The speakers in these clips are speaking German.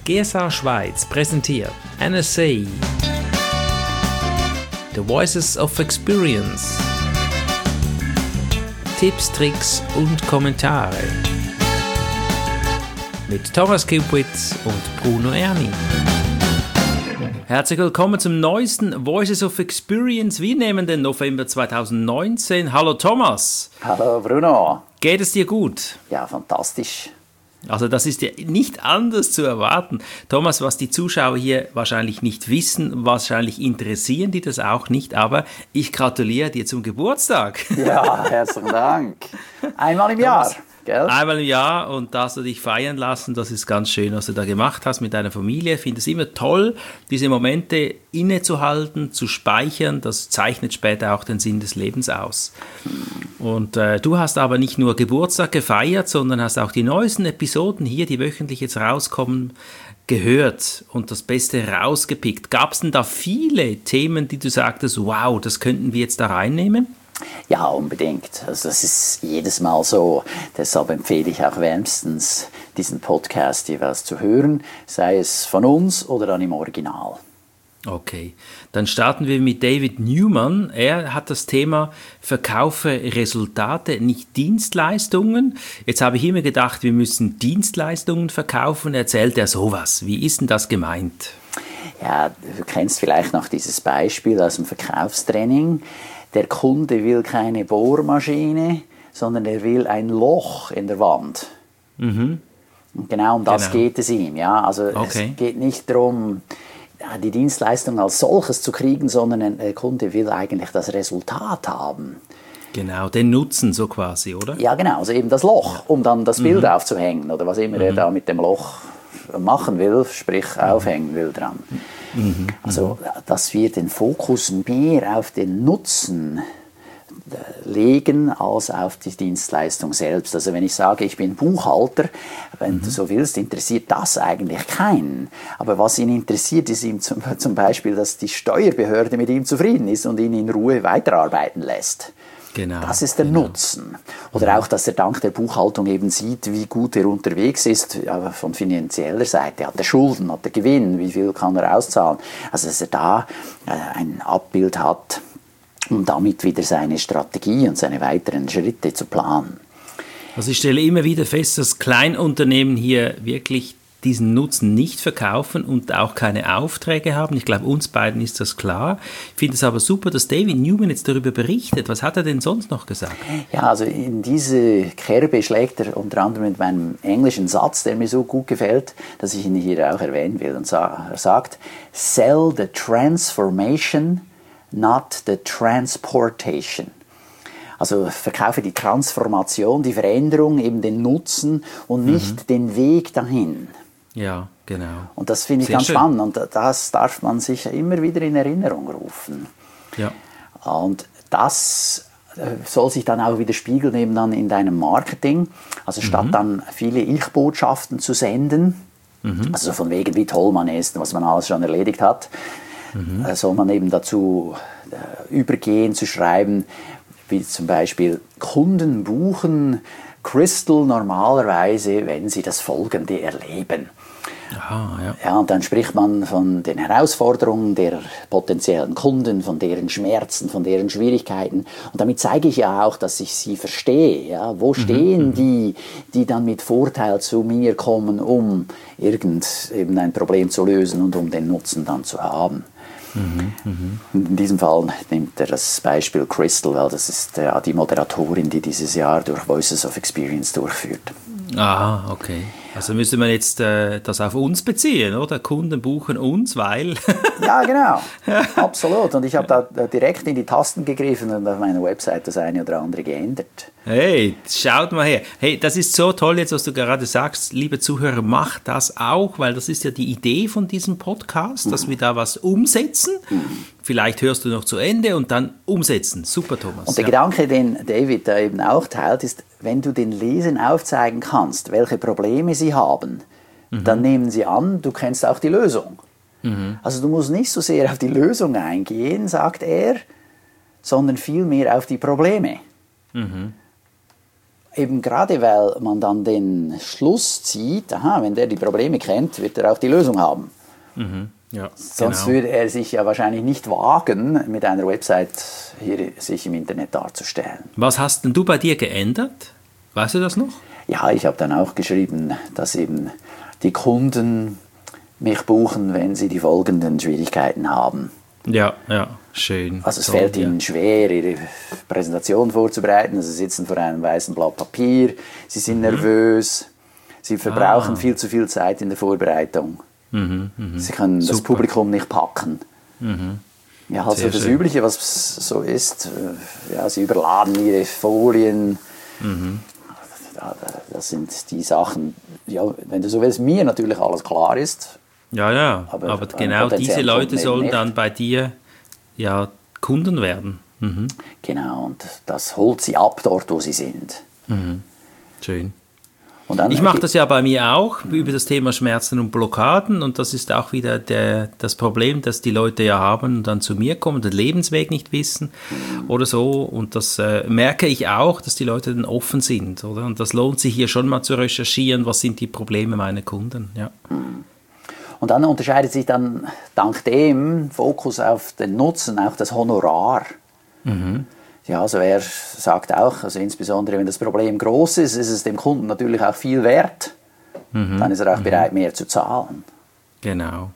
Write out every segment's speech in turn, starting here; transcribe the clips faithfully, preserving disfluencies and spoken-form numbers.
G S A Schweiz präsentiert N S A The Voices of Experience. Tipps, Tricks und Kommentare mit Thomas Kupwitz und Bruno Erni. Herzlich willkommen zum neuesten Voices of Experience. Wir nehmen den November zweitausendneunzehn. Hallo Thomas. Hallo Bruno. Geht es dir gut? Ja, fantastisch. Also das ist ja nicht anders zu erwarten. Thomas, was die Zuschauer hier wahrscheinlich nicht wissen, wahrscheinlich interessieren die das auch nicht, aber ich gratuliere dir zum Geburtstag. Ja, herzlichen Dank. Einmal im Jahr. Thomas, gell? Einmal im Jahr und da hast du dich feiern lassen, das ist ganz schön, was du da gemacht hast mit deiner Familie. Ich finde es immer toll, diese Momente innezuhalten, zu speichern, das zeichnet später auch den Sinn des Lebens aus. Und äh, du hast aber nicht nur Geburtstag gefeiert, sondern hast auch die neuesten Episoden hier, die wöchentlich jetzt rauskommen, gehört und das Beste rausgepickt. Gab es denn da viele Themen, die du sagtest, wow, das könnten wir jetzt da reinnehmen? Ja, unbedingt. Also das ist jedes Mal so. Deshalb empfehle ich auch wärmstens, diesen Podcast jeweils zu hören, sei es von uns oder dann im Original. Okay, dann starten wir mit David Newman. Er hat das Thema Verkaufe Resultate, nicht Dienstleistungen. Jetzt habe ich immer gedacht, wir müssen Dienstleistungen verkaufen. Erzählt er sowas? Wie ist denn das gemeint? Ja, du kennst vielleicht noch dieses Beispiel aus dem Verkaufstraining. Der Kunde will keine Bohrmaschine, sondern er will ein Loch in der Wand. Mhm. Und genau um das genau. geht es ihm. Ja? Also okay. Es geht nicht darum, die Dienstleistung als solches zu kriegen, sondern der Kunde will eigentlich das Resultat haben. Genau, den Nutzen so quasi, oder? Ja, genau, also eben das Loch, um dann das Bild mhm. aufzuhängen oder was immer mhm. er da mit dem Loch machen will, sprich mhm. aufhängen will dran. Mhm. Also, dass wir den Fokus mehr auf den Nutzen legen als auf die Dienstleistung selbst. Also wenn ich sage, ich bin Buchhalter, wenn mhm. du so willst, interessiert das eigentlich keinen. Aber was ihn interessiert, ist ihm zum, zum Beispiel, dass die Steuerbehörde mit ihm zufrieden ist und ihn in Ruhe weiterarbeiten lässt. Genau, das ist der genau. Nutzen. Oder auch, dass er dank der Buchhaltung eben sieht, wie gut er unterwegs ist, ja, von finanzieller Seite. Hat er Schulden, hat er Gewinn, wie viel kann er auszahlen? Also dass er da äh, ein Abbild hat, um damit wieder seine Strategie und seine weiteren Schritte zu planen. Also ich stelle immer wieder fest, dass Kleinunternehmen hier wirklich diesen Nutzen nicht verkaufen und auch keine Aufträge haben. Ich glaube, uns beiden ist das klar. Ich finde es aber super, dass David Newman jetzt darüber berichtet. Was hat er denn sonst noch gesagt? Ja, also in diese Kerbe schlägt er unter anderem mit meinem englischen Satz, der mir so gut gefällt, dass ich ihn hier auch erwähnen will. Und er sagt, sell the transformation, not the transportation. Also verkaufe die Transformation, die Veränderung, eben den Nutzen und nicht mhm. den Weg dahin. Ja, genau. Und das finde ich Sehr ganz schön. spannend und das darf man sich immer wieder in Erinnerung rufen. Ja. Und das soll sich dann auch widerspiegeln eben dann in deinem Marketing. Also statt mhm. dann viele Ich-Botschaften zu senden, mhm. also von wegen wie toll man ist, was man alles schon erledigt hat, mhm. soll man eben dazu übergehen zu schreiben, wie zum Beispiel Kunden buchen Crystal normalerweise, wenn sie das Folgende erleben. Aha, ja. Ja, und dann spricht man von den Herausforderungen der potenziellen Kunden, von deren Schmerzen, von deren Schwierigkeiten. Und damit zeige ich ja auch, dass ich sie verstehe. Ja, wo stehen mhm, die, die dann mit Vorteil zu mir kommen, um irgend eben ein Problem zu lösen und um den Nutzen dann zu haben. Mhm, mhm. In diesem Fall nimmt er das Beispiel Crystal, weil das ist ja die Moderatorin, die dieses Jahr durch Voices of Experience durchführt. Aha, okay. Also müsste man jetzt äh, das auf uns beziehen, oder? Kunden buchen uns, weil... Ja, genau. Absolut. Und ich habe da direkt in die Tasten gegriffen und auf meiner Website das eine oder andere geändert. Hey, schaut mal her. Hey, das ist so toll jetzt, was du gerade sagst. Liebe Zuhörer, macht das auch, weil das ist ja die Idee von diesem Podcast, dass mhm. wir da was umsetzen. Mhm. Vielleicht hörst du noch zu Ende und dann umsetzen. Super, Thomas. Und der ja. Gedanke, den David da eben auch teilt, ist, wenn du den Lesern aufzeigen kannst, welche Probleme sie haben, mhm. dann nehmen sie an, du kennst auch die Lösung. Mhm. Also du musst nicht so sehr auf die Lösung eingehen, sagt er, sondern vielmehr auf die Probleme. Mhm. eben gerade weil man dann den Schluss zieht, aha, wenn der die Probleme kennt, wird er auch die Lösung haben. Mhm. Ja, Sonst genau. würde er sich ja wahrscheinlich nicht wagen, mit einer Website hier sich im Internet darzustellen. Was hast denn du bei dir geändert? Weißt du das noch? Ja, ich habe dann auch geschrieben, dass eben die Kunden mich buchen, wenn sie die folgenden Schwierigkeiten haben. Ja, ja, schön. Also es Toll, fällt ja. ihnen schwer, ihre Präsentation vorzubereiten. Also sie sitzen vor einem weißen Blatt Papier, sie sind mhm. nervös, sie verbrauchen ah. viel zu viel Zeit in der Vorbereitung. Mhm, mh. Sie können Super. das Publikum nicht packen. Mhm. Ja, also Sehr das schön. Übliche, was so ist, ja, sie überladen ihre Folien. Mhm. Das sind die Sachen, ja, wenn du so willst, mir natürlich alles klar ist. Ja, ja, aber, aber genau diese Leute sollen dann bei dir ja Kunden werden. Mhm. Genau, und das holt sie ab dort, wo sie sind. Mhm. Schön. Und dann ich mache das ja bei mir auch über das Thema Schmerzen und Blockaden und das ist auch wieder der, das Problem, dass die Leute ja haben und dann zu mir kommen, den Lebensweg nicht wissen mhm. oder so und das äh, merke ich auch, dass die Leute dann offen sind, oder? Und das lohnt sich hier schon mal zu recherchieren, was sind die Probleme meiner Kunden, ja. Mhm. Und dann unterscheidet sich dann dank dem Fokus auf den Nutzen auch das Honorar. Mhm. Ja, also er sagt auch, also insbesondere wenn das Problem groß ist, ist es dem Kunden natürlich auch viel wert. Mhm. Dann ist er auch mhm. bereit, mehr zu zahlen. Genau.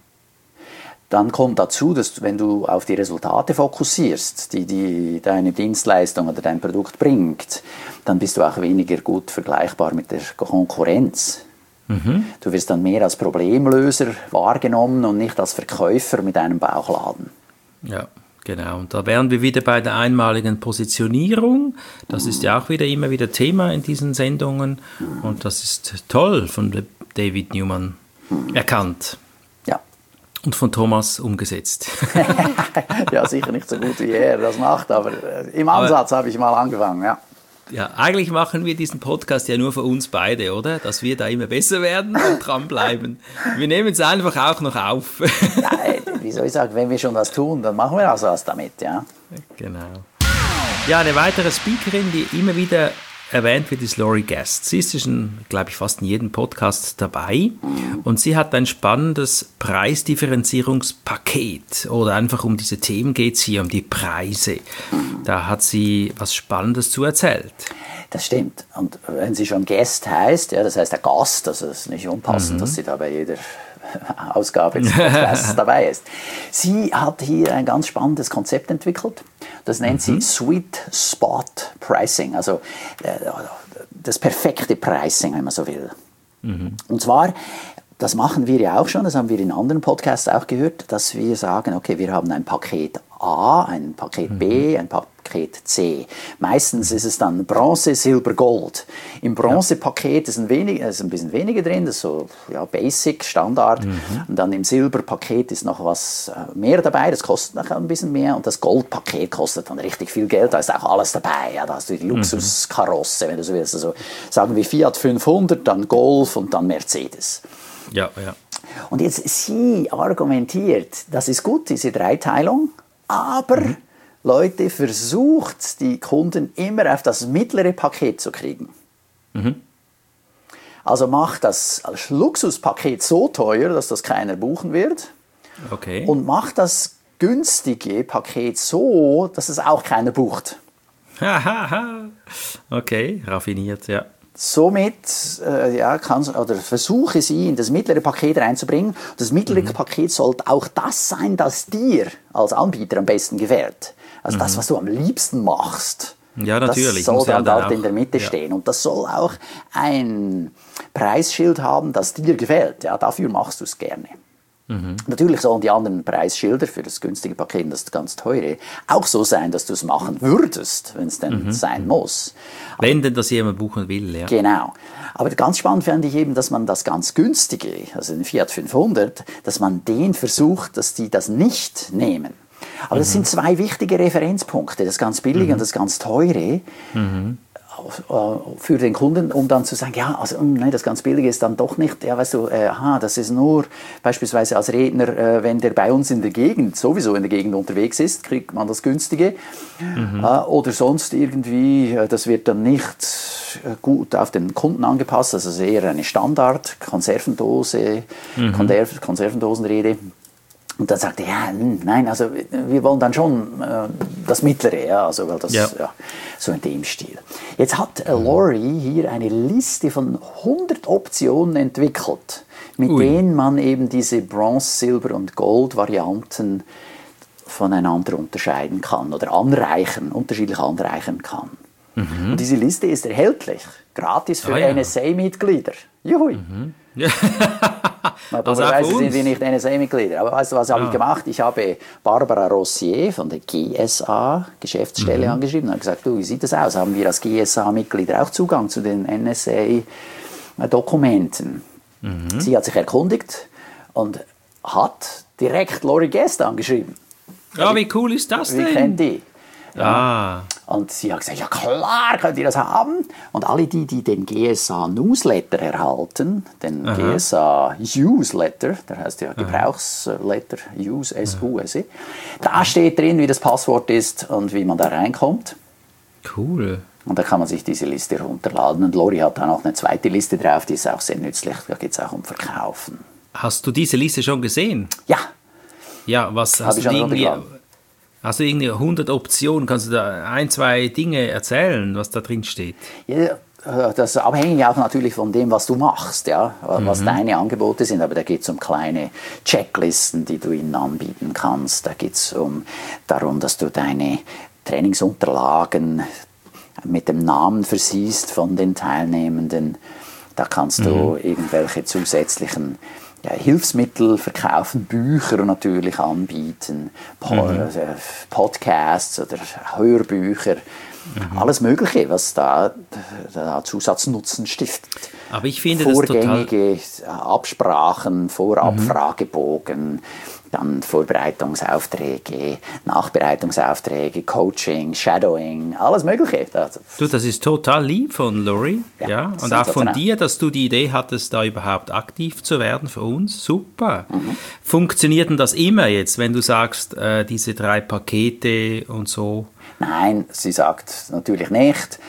Dann kommt dazu, dass wenn du auf die Resultate fokussierst, die, die deine Dienstleistung oder dein Produkt bringt, dann bist du auch weniger gut vergleichbar mit der Konkurrenz. Mhm. Du wirst dann mehr als Problemlöser wahrgenommen und nicht als Verkäufer mit einem Bauchladen. Ja. Genau, und da wären wir wieder bei der einmaligen Positionierung. Das ist ja auch wieder immer wieder Thema in diesen Sendungen. Und das ist toll von David Newman erkannt. Ja. Und von Thomas umgesetzt. Ja, sicher nicht so gut wie er das macht, aber im Ansatz habe ich mal angefangen, ja. Ja, eigentlich machen wir diesen Podcast ja nur für uns beide, oder? Dass wir da immer besser werden und dranbleiben. Wir nehmen es einfach auch noch auf. Nein, wie soll ich sagen, wenn wir schon was tun, dann machen wir auch was damit, ja. Genau. Ja, eine weitere Speakerin, die immer wieder erwähnt wird, ist Laurie Guest. Sie ist schon, glaube ich, fast in jedem Podcast dabei. Und sie hat ein spannendes Preisdifferenzierungspaket. Oder einfach um diese Themen geht es hier, um die Preise. Da hat sie was Spannendes zu erzählt. Das stimmt. Und wenn sie schon Guest heißt, ja, das heißt der Gast, also es ist nicht unpassend, mhm. dass sie da bei jeder Ausgabe des Podcasts dabei ist. Sie hat hier ein ganz spannendes Konzept entwickelt. Das nennt mhm. sie Sweet Spot Pricing, also das perfekte Pricing, wenn man so will. Mhm. Und zwar, das machen wir ja auch schon, das haben wir in anderen Podcasts auch gehört, dass wir sagen, okay, wir haben ein Paket A, ein Paket mhm. B, ein Paket C. Meistens ist es dann Bronze, Silber, Gold. Im Bronzepaket ist ein, wenig, ist ein bisschen weniger drin, das ist so ja, Basic, Standard. Mhm. Und dann im Silberpaket ist noch was mehr dabei, das kostet noch ein bisschen mehr. Und das Goldpaket kostet dann richtig viel Geld, da ist auch alles dabei. Ja, da hast du die Luxuskarosse, wenn du so willst. Also sagen wir Fiat fünfhundert, dann Golf und dann Mercedes. Ja, ja. Und jetzt, sie argumentiert, das ist gut, diese Dreiteilung, aber mhm. Leute, versucht die Kunden immer auf das mittlere Paket zu kriegen. Mhm. Also macht das Luxuspaket so teuer, dass das keiner buchen wird. Okay. Und macht das günstige Paket so, dass es auch keiner bucht. Okay, raffiniert, ja. Somit äh, ja, kannst, oder versuche sie in das mittlere Paket reinzubringen. Das mittlere mhm. Paket sollte auch das sein, das dir als Anbieter am besten gefällt. Also mhm. das, was du am liebsten machst. Ja, natürlich. Das soll dann ja halt in der Mitte ja. stehen. Und das soll auch ein Preisschild haben, das dir gefällt. Ja, dafür machst du es gerne. Mhm. Natürlich sollen die anderen Preisschilder für das günstige Paket und das ganz teure auch so sein, dass du es machen würdest, wenn es denn mhm. sein muss. Wenn denn das jemand buchen will, ja. Genau. Aber ganz spannend fand ich eben, dass man das ganz günstige, also den Fiat fünfhundert, dass man den versucht, dass die das nicht nehmen. Aber mhm. das sind zwei wichtige Referenzpunkte, das ganz billige mhm. und das ganz teure. Mhm. Für den Kunden, um dann zu sagen, ja, also nein, das ganz Billige ist dann doch nicht, ja, weißt du, äh, aha, das ist nur beispielsweise als Redner, äh, wenn der bei uns in der Gegend, sowieso in der Gegend unterwegs ist, kriegt man das Günstige. Mhm. Äh, oder sonst irgendwie, äh, das wird dann nicht gut auf den Kunden angepasst, also es ist eher eine Standard-Konservendose, mhm. Konserv Konservendosenrede. Und dann sagte er, ja, nein, also wir wollen dann schon äh, das Mittlere, ja, also weil das, ja. Ja, so in dem Stil. Jetzt hat äh, Lori hier eine Liste von hundert Optionen entwickelt, mit Ui. denen man eben diese Bronze, Silber und Gold-Varianten voneinander unterscheiden kann oder anreichern, unterschiedlich anreichern kann. Mhm. Und diese Liste ist erhältlich, gratis für ah, ja. N S A-Mitglieder. Juhui! Mhm. Ja. Normalerweise sind wir nicht N S A-Mitglieder. Aber weißt du, was ja. habe ich gemacht? Ich habe Barbara Rossier von der G S A Geschäftsstelle mhm. angeschrieben und habe gesagt, du, wie sieht das aus? Haben wir als G S A-Mitglieder auch Zugang zu den N S A-Dokumenten? Mhm. Sie hat sich erkundigt und hat direkt Lori Guest angeschrieben. Ja, wie cool ist das denn? Wir kennen die. Ja. Ah. Und sie hat gesagt, ja klar, könnt ihr das haben. Und alle die, die den G S A Newsletter erhalten, den Aha. G S A Newsletter, der heißt ja Gebrauchsletter, Use, S U S E, da steht drin, wie das Passwort ist und wie man da reinkommt. Cool. Und da kann man sich diese Liste runterladen. Und Lori hat da noch eine zweite Liste drauf, die ist auch sehr nützlich, da geht es auch um Verkaufen. Hast du diese Liste schon gesehen? Ja. Ja, was hast du irgendwie... Hast du irgendwie hundert Optionen? Kannst du da ein, zwei Dinge erzählen, was da drin steht? Ja, das ist abhängig auch natürlich von dem, was du machst, ja, was mhm. deine Angebote sind. Aber da geht es um kleine Checklisten, die du ihnen anbieten kannst. Da geht es um, darum, dass du deine Trainingsunterlagen mit dem Namen versiehst von den Teilnehmenden. Da kannst mhm. du irgendwelche zusätzlichen Ja, Hilfsmittel verkaufen, Bücher natürlich anbieten, mhm. Podcasts oder Hörbücher, mhm. alles Mögliche, was da, da Zusatznutzen stiftet. Aber ich finde Vorgängige das total... Absprachen, Vorabfragebogen, mhm. dann Vorbereitungsaufträge, Nachbereitungsaufträge, Coaching, Shadowing, alles Mögliche. Du, das ist total lieb von Lori, ja, ja. Und auch von dir, dass du die Idee hattest, da überhaupt aktiv zu werden für uns. Super. Mhm. Funktioniert denn das immer jetzt, wenn du sagst, äh, diese drei Pakete und so? Nein, sie sagt natürlich nicht.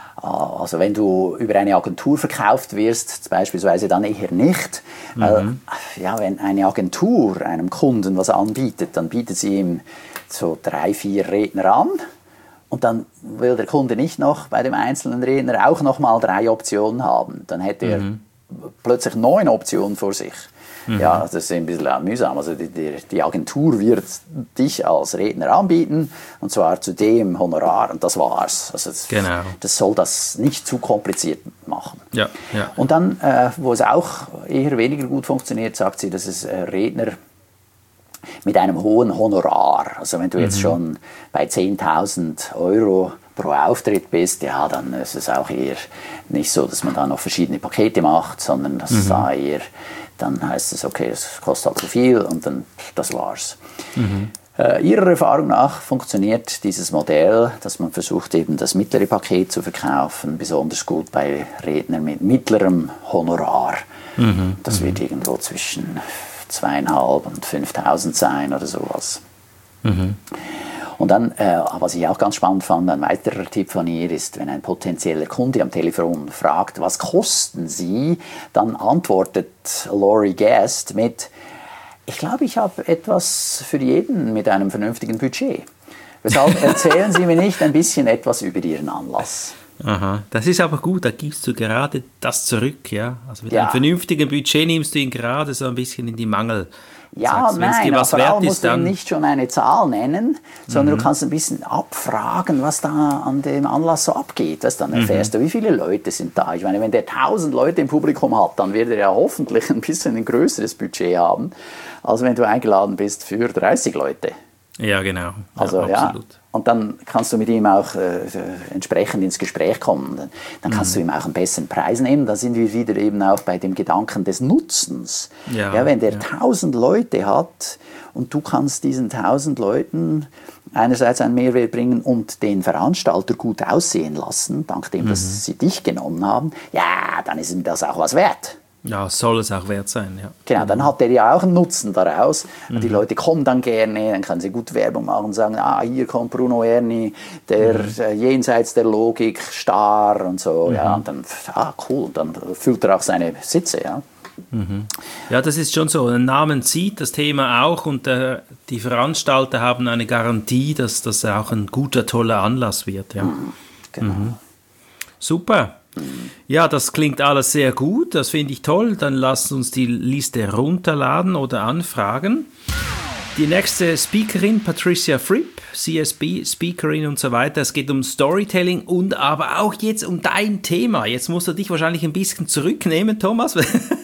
Also wenn du über eine Agentur verkauft wirst, beispielsweise dann eher nicht. Mhm. Weil, ja, wenn eine Agentur einem Kunden was anbietet, dann bietet sie ihm so drei, vier Redner an und dann will der Kunde nicht noch bei dem einzelnen Redner auch noch mal drei Optionen haben. Dann hätte er mhm. plötzlich neun Optionen vor sich. Mhm. Ja, das ist ein bisschen mühsam. Also die, die, die Agentur wird dich als Redner anbieten und zwar zu dem Honorar und das war's. Also das, genau. das soll das nicht zu kompliziert machen. Ja, ja. Und dann, äh, wo es auch eher weniger gut funktioniert, sagt sie, dass es äh, Redner mit einem hohen Honorar, also wenn du mhm. jetzt schon bei zehntausend Euro pro Auftritt bist, ja, dann ist es auch eher nicht so, dass man da noch verschiedene Pakete macht, sondern das mhm. da eher, dann heißt es, okay, es kostet halt zu viel und dann, das war's. Mhm. Äh, ihrer Erfahrung nach funktioniert dieses Modell, dass man versucht, eben das mittlere Paket zu verkaufen, besonders gut bei Rednern mit mittlerem Honorar. Mhm. Das mhm. wird irgendwo zwischen zweieinhalb und fünftausend sein oder sowas. Mhm. Und dann, äh, was ich auch ganz spannend fand, ein weiterer Tipp von ihr ist, wenn ein potenzieller Kunde am Telefon fragt, was kosten Sie, dann antwortet Lori Guest mit, ich glaube, ich habe etwas für jeden mit einem vernünftigen Budget. Weshalb erzählen Sie mir nicht ein bisschen etwas über Ihren Anlass? Aha, das ist aber gut, da gibst du gerade das zurück, ja. Also mit ja. einem vernünftigen Budget nimmst du ihn gerade so ein bisschen in die Mangel. Ja, sagst, nein, dir was vor wert allem ist, musst du dann nicht schon eine Zahl nennen, sondern mhm. du kannst ein bisschen abfragen, was da an dem Anlass so abgeht. Weißt, dann erfährst mhm. du, wie viele Leute sind da. Ich meine, wenn der tausend Leute im Publikum hat, dann wird er ja hoffentlich ein bisschen ein größeres Budget haben, als wenn du eingeladen bist für dreißig Leute. Ja, genau. Ja, also, absolut. Ja, und dann kannst du mit ihm auch äh, entsprechend ins Gespräch kommen. Dann, dann kannst mhm. du ihm auch einen besseren Preis nehmen. Da sind wir wieder eben auch bei dem Gedanken des Nutzens. Ja, ja, wenn der tausend ja. Leute hat und du kannst diesen tausend Leuten einerseits einen Mehrwert bringen und den Veranstalter gut aussehen lassen, dank dem, mhm. dass sie dich genommen haben, ja, dann ist ihm das auch was wert. Ja, soll es auch wert sein, ja. Genau, dann hat er ja auch einen Nutzen daraus. Mhm. Die Leute kommen dann gerne, dann können sie gut Werbung machen und sagen, ah, hier kommt Bruno Erni, der mhm. äh, jenseits der Logik, Star und so. Mhm. Ja, und dann, ah, cool, dann füllt er auch seine Sitze, ja. Mhm. Ja, das ist schon so. Ein Namen zieht das Thema auch und äh, die Veranstalter haben eine Garantie, dass das auch ein guter, toller Anlass wird. Ja. Mhm. Genau. Mhm. Super. Ja, das klingt alles sehr gut, das finde ich toll. Dann lasst uns die Liste runterladen oder anfragen. Die nächste Speakerin, Patricia Fripp, C S B-Speakerin und so weiter. Es geht um Storytelling und aber auch jetzt um dein Thema. Jetzt musst du dich wahrscheinlich ein bisschen zurücknehmen, Thomas.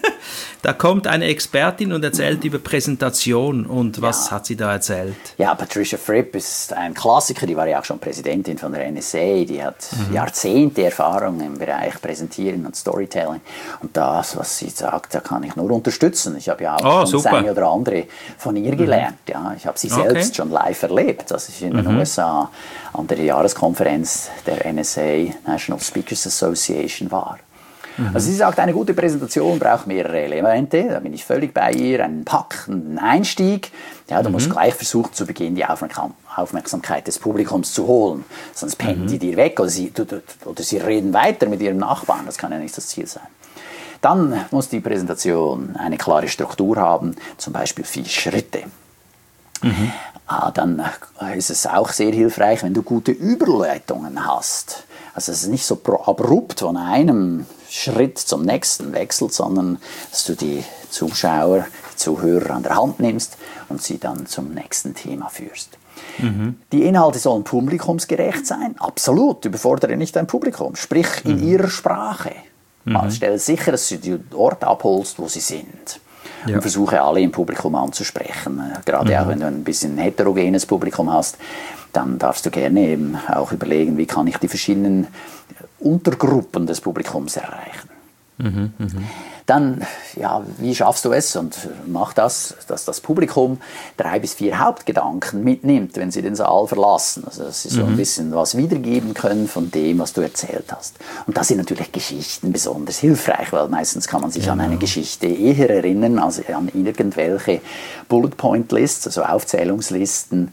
Da kommt eine Expertin und erzählt über Präsentation. Und was ja. hat sie da erzählt? Ja, Patricia Fripp ist ein Klassiker. Die war ja auch schon Präsidentin von der N S A. Die hat mhm. Jahrzehnte Erfahrung im Bereich Präsentieren und Storytelling. Und das, was sie sagt, da kann ich nur unterstützen. Ich habe ja auch oh, schon das eine oder andere von ihr gelernt. Ja, ich habe sie okay. selbst schon live erlebt, als ich in den mhm. U S A an der Jahreskonferenz der N S A, National Speakers Association, war. Mhm. Also sie sagt, eine gute Präsentation braucht mehrere Elemente, da bin ich völlig bei ihr, einen packenden Einstieg. Ja, du mhm. musst gleich versuchen, zu Beginn die Aufmerksam- Aufmerksamkeit des Publikums zu holen, sonst pennen mhm. die dir weg oder sie, oder sie reden weiter mit ihrem Nachbarn, das kann ja nicht das Ziel sein. Dann muss die Präsentation eine klare Struktur haben, zum Beispiel vier Schritte. Mhm. Ah, dann ist es auch sehr hilfreich, wenn du gute Überleitungen hast. Also es ist nicht so abrupt von einem Schritt zum nächsten wechselt, sondern dass du die Zuschauer, die Zuhörer an der Hand nimmst und sie dann zum nächsten Thema führst. Mhm. Die Inhalte sollen publikumsgerecht sein. Absolut, überfordere nicht dein Publikum. Sprich in mhm. ihrer Sprache. Mhm. Also stelle sicher, dass du die Orte abholst, wo sie sind. Ja. Und versuche alle im Publikum anzusprechen. Gerade mhm. auch wenn du ein bisschen heterogenes Publikum hast, dann darfst du gerne eben auch überlegen, wie kann ich die verschiedenen Untergruppen des Publikums erreichen. Mhm, mh. Dann, ja, wie schaffst du es? Und mach das, dass das Publikum drei bis vier Hauptgedanken mitnimmt, wenn sie den Saal verlassen. Also, dass sie so mhm. ein bisschen was wiedergeben können von dem, was du erzählt hast. Und da sind natürlich Geschichten besonders hilfreich, weil meistens kann man sich ja. an eine Geschichte eher erinnern, als an irgendwelche Bullet-Point-Lists, also Aufzählungslisten.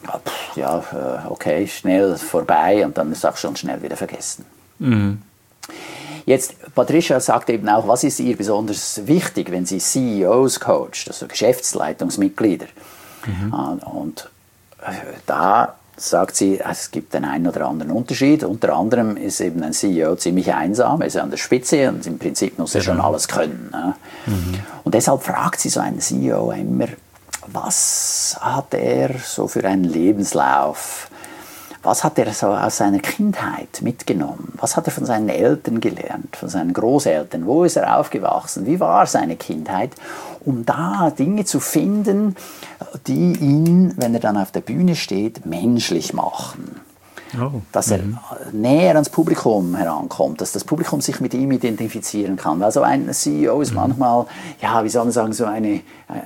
Ja, okay, schnell vorbei und dann ist es auch schon schnell wieder vergessen. Mhm. Jetzt, Patricia sagt eben auch, was ist ihr besonders wichtig, wenn sie C E Os coacht, also Geschäftsleitungsmitglieder. Mhm. Und da sagt sie, es gibt den einen oder anderen Unterschied. Unter anderem ist eben ein C E O ziemlich einsam, er ist an der Spitze und im Prinzip muss er schon alles können. Mhm. Und deshalb fragt sie so einen C E O immer, was hat er so für einen Lebenslauf? Was hat er so aus seiner Kindheit mitgenommen? Was hat er von seinen Eltern gelernt, von seinen Großeltern? Wo ist er aufgewachsen? Wie war seine Kindheit? Um da Dinge zu finden, die ihn, wenn er dann auf der Bühne steht, menschlich machen. Oh. Dass er mhm. näher ans Publikum herankommt, dass das Publikum sich mit ihm identifizieren kann. Weil so ein C E O ist mhm. manchmal, ja, wie soll man sagen, so eine... Äh,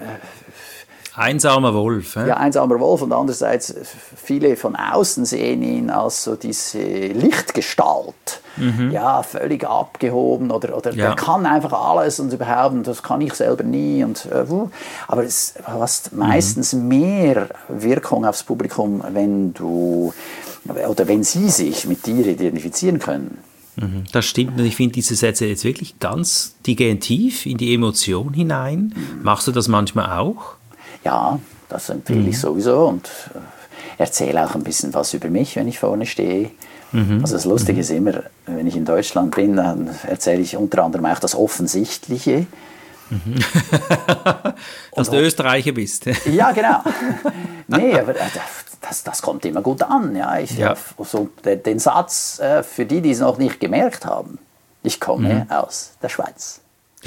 Einsamer Wolf. Äh? Ja, einsamer Wolf und andererseits viele von außen sehen ihn als so diese Lichtgestalt. Mhm. Ja, völlig abgehoben oder, oder ja. der kann einfach alles und überhaupt, das kann ich selber nie. Und, äh, aber es hast meistens mhm. mehr Wirkung aufs Publikum, wenn du oder wenn sie sich mit dir identifizieren können. Das stimmt und ich finde diese Sätze jetzt wirklich ganz, die gehen tief in die Emotion hinein. Mhm. Machst du das manchmal auch? Ja, das empfehle mhm. ich sowieso und erzähle auch ein bisschen was über mich, wenn ich vorne stehe. Mhm. Also das Lustige mhm. ist immer, wenn ich in Deutschland bin, dann erzähle ich unter anderem auch das Offensichtliche. Mhm. Dass du Österreicher bist. Ja, genau. Nee, aber das, das kommt immer gut an. Ja. Ich, ja. So den Satz, für die, die es noch nicht gemerkt haben, ich komme mhm. aus der Schweiz.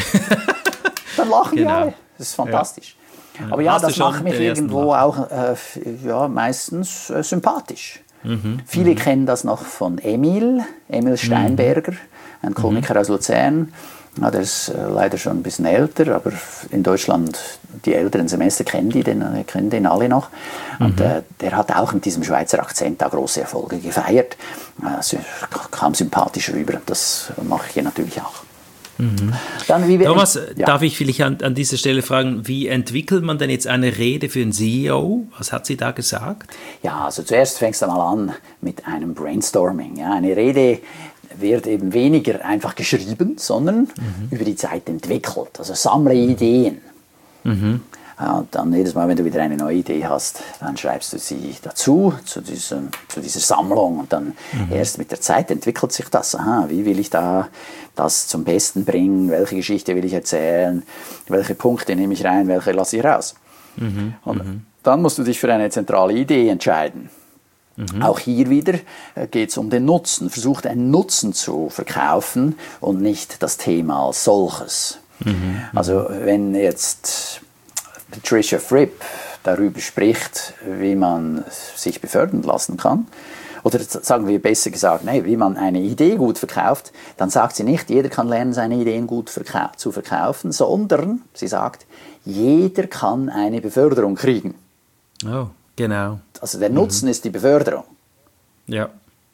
Dann lachen genau. die alle. Das ist fantastisch. Ja. Aber ja, das macht mich irgendwo auch äh, ja, meistens äh, sympathisch. Mhm. Viele mhm. kennen das noch von Emil, Emil Steinberger, ein Komiker mhm. aus Luzern. Ja, der ist äh, leider schon ein bisschen älter, aber in Deutschland, die älteren Semester kennen, die den, kennen den alle noch. Und mhm. äh, der hat auch mit diesem Schweizer Akzent auch große Erfolge gefeiert. Also kam sympathisch rüber, das mache ich hier natürlich auch. Mhm. Dann, wie wir, Thomas, ja. darf ich vielleicht an, an dieser Stelle fragen, wie entwickelt man denn jetzt eine Rede für einen C E O? Was hat sie da gesagt? Ja, also zuerst fängst du mal an mit einem Brainstorming. Ja, eine Rede wird eben weniger einfach geschrieben, sondern mhm. über die Zeit entwickelt. Also sammle Ideen. Mhm. Ja, und dann jedes Mal, wenn du wieder eine neue Idee hast, dann schreibst du sie dazu, zu, diesem, zu dieser Sammlung. Und dann mhm. erst mit der Zeit entwickelt sich das. Aha, wie will ich da das zum Besten bringen? Welche Geschichte will ich erzählen? Welche Punkte nehme ich rein? Welche lasse ich raus? Mhm. Und mhm. dann musst du dich für eine zentrale Idee entscheiden. Mhm. Auch hier wieder geht es um den Nutzen. Versucht einen Nutzen zu verkaufen und nicht das Thema als solches. Mhm. Also wenn jetzt Patricia Fripp darüber spricht, wie man sich befördern lassen kann, oder sagen wir besser gesagt, nee, wie man eine Idee gut verkauft, dann sagt sie nicht, jeder kann lernen, seine Ideen gut verkau- zu verkaufen, sondern sie sagt, jeder kann eine Beförderung kriegen. Oh, genau. Also der Nutzen mhm. ist die Beförderung. Ja.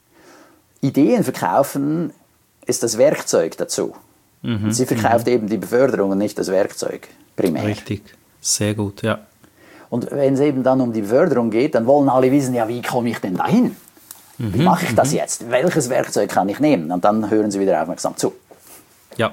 Ideen verkaufen ist das Werkzeug dazu. Mhm. Und sie verkauft mhm. eben die Beförderung und nicht das Werkzeug primär. Richtig. Sehr gut, ja. Und wenn es eben dann um die Beförderung geht, dann wollen alle wissen, ja, wie komme ich denn dahin? Mhm, wie mache ich das mhm. jetzt? Welches Werkzeug kann ich nehmen? Und dann hören sie wieder aufmerksam zu. Ja.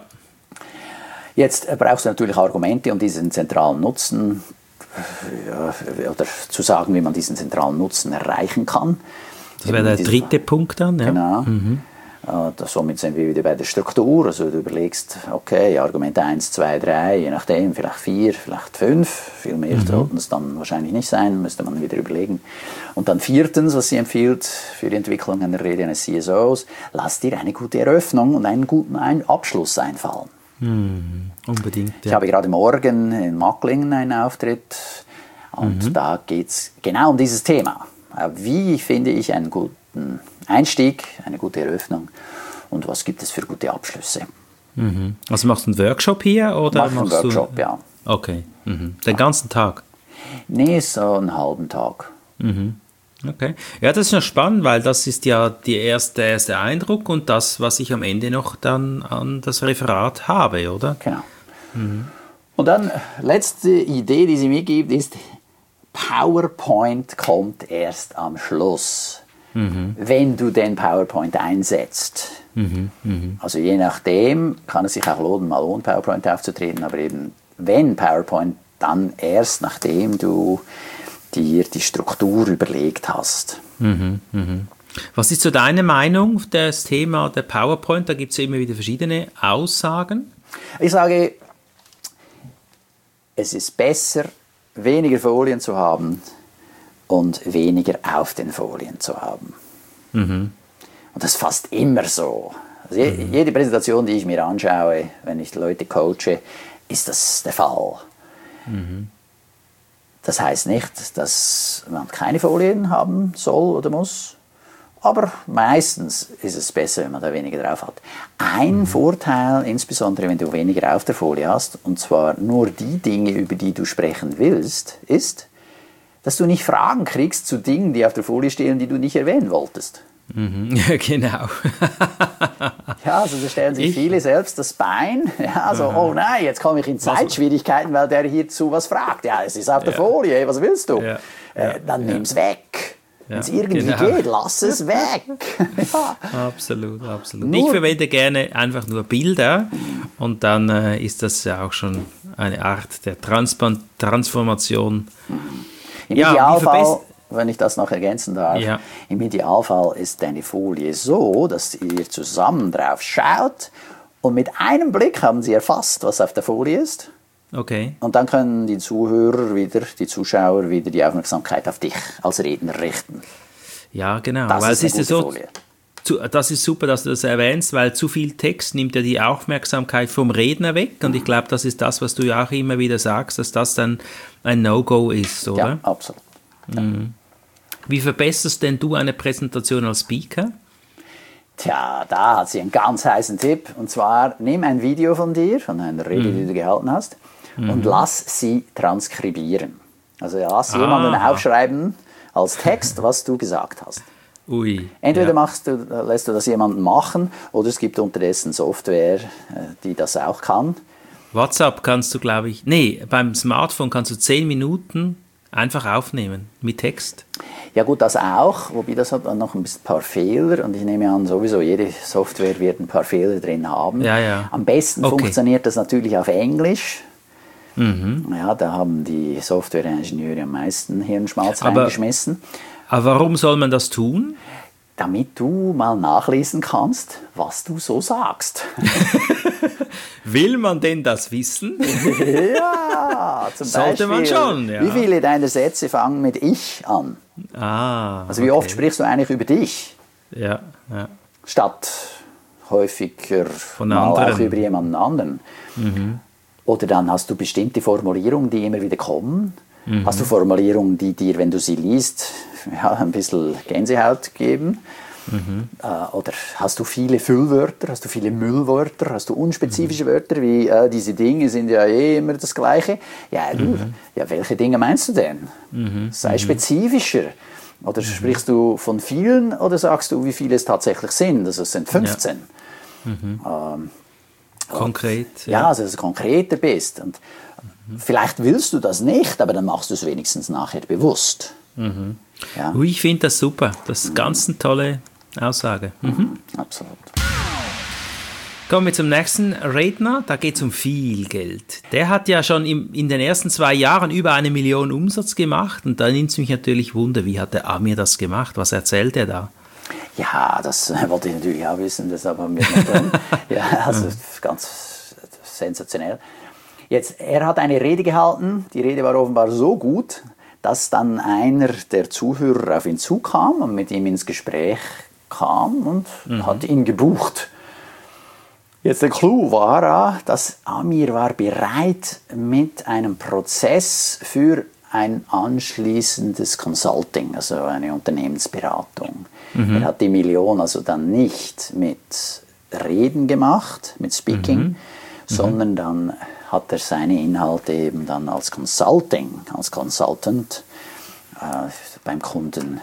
Jetzt brauchst du natürlich Argumente, um diesen zentralen Nutzen, ja, oder zu sagen, wie man diesen zentralen Nutzen erreichen kann. Das wäre der dritte Punkt dann, ja. Genau. Mhm. Uh, somit sind wir wieder bei der Struktur. Also du überlegst, okay, Argument eins, zwei, drei, je nachdem, vielleicht vier, vielleicht fünf. Viel mehr mhm. sollten es dann wahrscheinlich nicht sein, müsste man wieder überlegen. Und dann viertens, was sie empfiehlt für die Entwicklung einer Rede eines C S Os, lass dir eine gute Eröffnung und einen guten Abschluss einfallen. Mhm. Unbedingt. Ja. Ich habe gerade morgen in Macklingen einen Auftritt und mhm. da geht es genau um dieses Thema. Wie finde ich einen guten Einstieg, eine gute Eröffnung und was gibt es für gute Abschlüsse. Mhm. Also machst du einen Workshop hier? Oder Mach einen machst Workshop, du... ja. Okay. Mhm. Den ganzen Tag? Nee, so einen halben Tag. Mhm. Okay. Ja, das ist ja spannend, weil das ist ja der erste, erste Eindruck und das, was ich am Ende noch dann an das Referat habe, oder? Genau. Mhm. Und dann, letzte Idee, die sie mir gibt, ist, PowerPoint kommt erst am Schluss, mhm. wenn du den PowerPoint einsetzt. Mhm. Mhm. Also je nachdem kann es sich auch lohnen, mal ohne PowerPoint aufzutreten, aber eben wenn PowerPoint, dann erst nachdem du dir die Struktur überlegt hast. Mhm. Mhm. Was ist so deine Meinung auf das Thema der PowerPoint? Da gibt es ja immer wieder verschiedene Aussagen. Ich sage, es ist besser, weniger Folien zu haben und weniger auf den Folien zu haben. Mhm. Und das ist fast immer so. Also je, mhm. Jede Präsentation, die ich mir anschaue, wenn ich Leute coache, ist das der Fall. Mhm. Das heißt nicht, dass man keine Folien haben soll oder muss, aber meistens ist es besser, wenn man da weniger drauf hat. Ein mhm. Vorteil, insbesondere wenn du weniger auf der Folie hast, und zwar nur die Dinge, über die du sprechen willst, ist, dass du nicht Fragen kriegst zu Dingen, die auf der Folie stehen, die du nicht erwähnen wolltest. Mhm. Ja, genau. Ja, also da stellen sich ich? viele selbst das Bein. Ja, also, aha. oh nein, jetzt komme ich in Zeitschwierigkeiten, weil der hierzu was fragt. Ja, es ist auf der ja. Folie, was willst du? Ja. Äh, dann ja. nimm es weg. Wenn es ja, irgendwie genau. geht, lass es weg. Ja. Absolut, absolut. Nur, ich verwende gerne einfach nur Bilder und dann äh, ist das ja auch schon eine Art der Transpan- Transformation. Im ja, Idealfall, wenn ich das noch ergänzen darf, ja. im Idealfall ist deine Folie so, dass ihr zusammen drauf schaut und mit einem Blick haben sie erfasst, was auf der Folie ist. Okay. Und dann können die Zuhörer wieder, die Zuschauer wieder die Aufmerksamkeit auf dich als Redner richten. Ja, genau. Das weil ist es eine ist ja so, Folie. zu, das ist super, dass du das erwähnst, weil zu viel Text nimmt ja die Aufmerksamkeit vom Redner weg. Und ich glaube, das ist das, was du ja auch immer wieder sagst, dass das dann ein No-Go ist, oder? Ja, absolut. Ja. Mhm. Wie verbesserst denn du eine Präsentation als Speaker? Tja, da hat sie einen ganz heißen Tipp. Und zwar, nimm ein Video von dir, von einer Rede, mhm. die du gehalten hast, mhm. und lass sie transkribieren. Also lass ah. jemanden aufschreiben als Text, was du gesagt hast. Ui, Entweder ja. machst du, lässt du das jemanden machen oder es gibt unterdessen Software, die das auch kann. WhatsApp kannst du, glaube ich, nee, beim Smartphone kannst du zehn Minuten einfach aufnehmen mit Text. Ja gut, das auch, wobei das hat dann noch ein paar Fehler und ich nehme an, sowieso jede Software wird ein paar Fehler drin haben. Ja, ja. Am besten okay. funktioniert das natürlich auf Englisch. Mhm. Ja, da haben die Software-Ingenieure am meisten Hirnschmalz aber, reingeschmissen. Aber warum soll man das tun? Damit du mal nachlesen kannst, was du so sagst. Will man denn das wissen? Ja, zum Sollte Beispiel, man schon, ja. Wie viele deiner Sätze fangen mit Ich an? Ah, also wie okay. oft sprichst du eigentlich über dich? Ja, ja. Statt häufiger Von mal anderen. auch über jemanden anderen. Mhm. Oder dann hast du bestimmte Formulierungen, die immer wieder kommen. Mhm. Hast du Formulierungen, die dir, wenn du sie liest, ja, ein bisschen Gänsehaut geben? Mhm. Äh, oder hast du viele Füllwörter, hast du viele Müllwörter, hast du unspezifische mhm. Wörter wie äh, diese Dinge sind ja eh immer das Gleiche? Ja, du, mhm. ja, welche Dinge meinst du denn? Mhm. Sei spezifischer. Oder mhm. sprichst du von vielen oder sagst du, wie viele es tatsächlich sind? Also es sind fünfzehn. Ja. Mhm. Ähm, Konkret. Ja, ja, also dass du konkreter bist. Und mhm. vielleicht willst du das nicht, aber dann machst du es wenigstens nachher bewusst. Mhm. Ja. Ui, ich finde das super. Das ist mhm. ganz eine tolle Aussage. Mhm. Mhm. Absolut. Kommen wir zum nächsten Redner. Da geht es um viel Geld. Der hat ja schon im, in den ersten zwei Jahren über eine Million Umsatz gemacht. Und da nimmt es mich natürlich Wunder, wie hat der Amir das gemacht? Was erzählt er da? Ja, das wollte ich natürlich auch wissen, deshalb haben wir noch drin. Ja, also ganz sensationell. Jetzt, er hat eine Rede gehalten, die Rede war offenbar so gut, dass dann einer der Zuhörer auf ihn zukam und mit ihm ins Gespräch kam und mhm. hat ihn gebucht. Jetzt der Clou war, dass Amir war bereit mit einem Prozess für ein anschließendes Consulting, also eine Unternehmensberatung. Mhm. Er hat die Million also dann nicht mit Reden gemacht, mit Speaking, mhm. sondern dann hat er seine Inhalte eben dann als Consulting, als Consultant äh, beim Kunden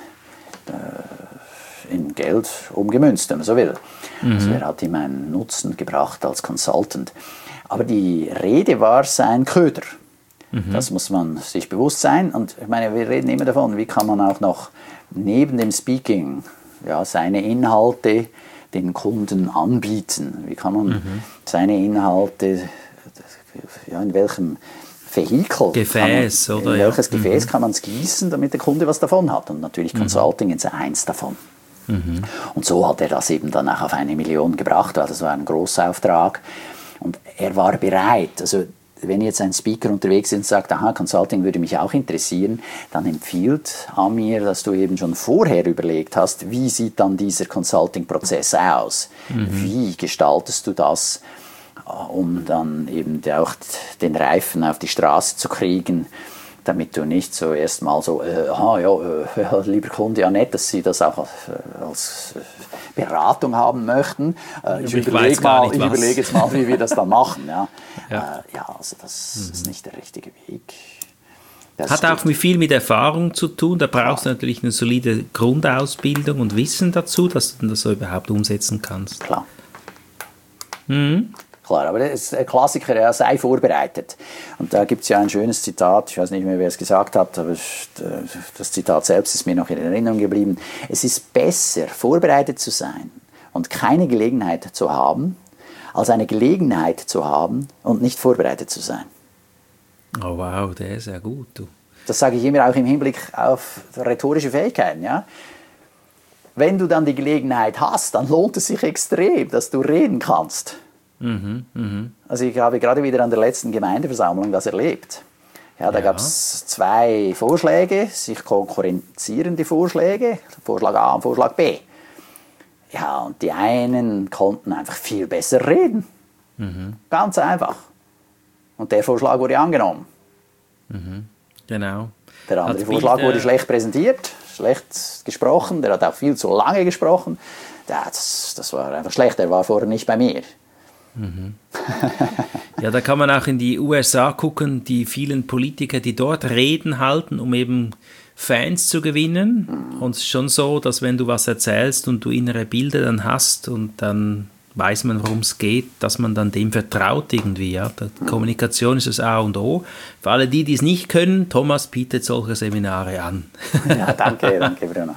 äh, in Geld umgemünzt, wenn man so will. Mhm. Also er hat ihm einen Nutzen gebracht als Consultant. Aber die Rede war sein Köder. Mhm. Das muss man sich bewusst sein. Und ich meine, wir reden immer davon, wie kann man auch noch neben dem Speaking ja, seine Inhalte den Kunden anbieten. Wie kann man mhm. seine Inhalte, ja, in welchem Vehikel, Gefäß, man, oder? in welches ja. Gefäß mhm. kann man es gießen, damit der Kunde was davon hat. Und natürlich Consulting mhm. ist eins davon. Mhm. Und so hat er das eben dann auch auf eine Million gebracht, weil das war ein Großauftrag. Und er war bereit, also wenn jetzt ein Speaker unterwegs ist und sagt, aha, Consulting würde mich auch interessieren, dann empfiehlt Amir, dass du eben schon vorher überlegt hast, wie sieht dann dieser Consulting-Prozess aus? Mhm. Wie gestaltest du das, um dann eben auch den Reifen auf die Straße zu kriegen, damit du nicht so erstmal so, äh, aha, ja, äh, lieber Kunde, ja nett, dass Sie das auch als, als Beratung haben möchten. Äh, ich, ich überlege mal, ich überlege jetzt mal, wie wir das dann machen. Ja, ja. Äh, ja also das mhm. ist nicht der richtige Weg. Das hat auch viel mit Erfahrung zu tun. Da brauchst ja. du natürlich eine solide Grundausbildung und Wissen dazu, dass du das so überhaupt umsetzen kannst. Klar. Mhm. Klar, aber das Klassiker, ja, sei vorbereitet. Und da gibt es ja ein schönes Zitat, ich weiß nicht mehr, wer es gesagt hat, aber das Zitat selbst ist mir noch in Erinnerung geblieben. Es ist besser, vorbereitet zu sein und keine Gelegenheit zu haben, als eine Gelegenheit zu haben und nicht vorbereitet zu sein. Oh wow, der ist ja gut. Du. Das sage ich immer auch im Hinblick auf rhetorische Fähigkeiten, ja. Wenn du dann die Gelegenheit hast, dann lohnt es sich extrem, dass du reden kannst. Mhm, mh. Also ich habe gerade wieder an der letzten Gemeindeversammlung das erlebt. Ja, da ja. gab es zwei Vorschläge, sich konkurrenzierende Vorschläge, Vorschlag A und Vorschlag B. Ja, und die einen konnten einfach viel besser reden. Mhm. Ganz einfach. Und der Vorschlag wurde angenommen. Mhm. Genau. Der andere Vorschlag Bild, äh... wurde schlecht präsentiert, schlecht gesprochen, der hat auch viel zu lange gesprochen. Ja, das, das war einfach schlecht, der war vorher nicht bei mir. Mhm. Ja, da kann man auch in die U S A gucken, die vielen Politiker, die dort Reden halten, um eben Fans zu gewinnen. Mhm. Und es ist schon so, dass wenn du was erzählst und du innere Bilder dann hast und dann weiß man, worum es geht, dass man dann dem vertraut irgendwie. Ja? Die Kommunikation ist das A und O. Für alle die, die es nicht können, Thomas bietet solche Seminare an. Ja, danke, danke Bruno.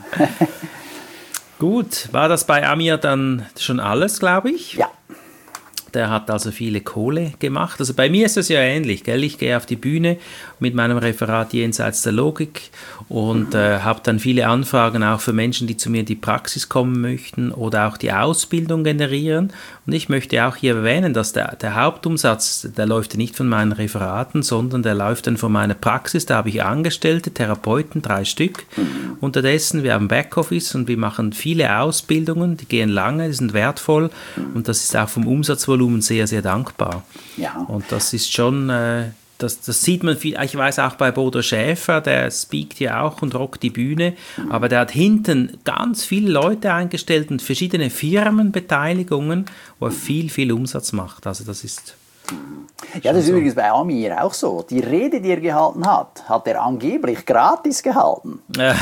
Gut, war das bei Amir dann schon alles, glaube ich? Ja. Der hat also viele Kohle gemacht. Also bei mir ist das ja ähnlich, gell? Ich gehe auf die Bühne mit meinem Referat Jenseits der Logik und äh, habe dann viele Anfragen auch für Menschen, die zu mir in die Praxis kommen möchten oder auch die Ausbildung generieren. Und ich möchte auch hier erwähnen, dass der, der Hauptumsatz, der läuft nicht von meinen Referaten, sondern der läuft dann von meiner Praxis. Da habe ich Angestellte, Therapeuten, drei Stück. Unterdessen, wir haben Backoffice und wir machen viele Ausbildungen, die gehen lange, die sind wertvoll und das ist auch vom Umsatzvolumen sehr, sehr dankbar. Ja. Und das ist schon, äh, das, das sieht man viel, ich weiß auch bei Bodo Schäfer, der speakt ja auch und rockt die Bühne, mhm. aber der hat hinten ganz viele Leute eingestellt und verschiedene Firmenbeteiligungen, wo er viel, viel Umsatz macht. Also das ist... Ja, das ist so. Übrigens bei Amir auch so. Die Rede, die er gehalten hat, hat er angeblich gratis gehalten.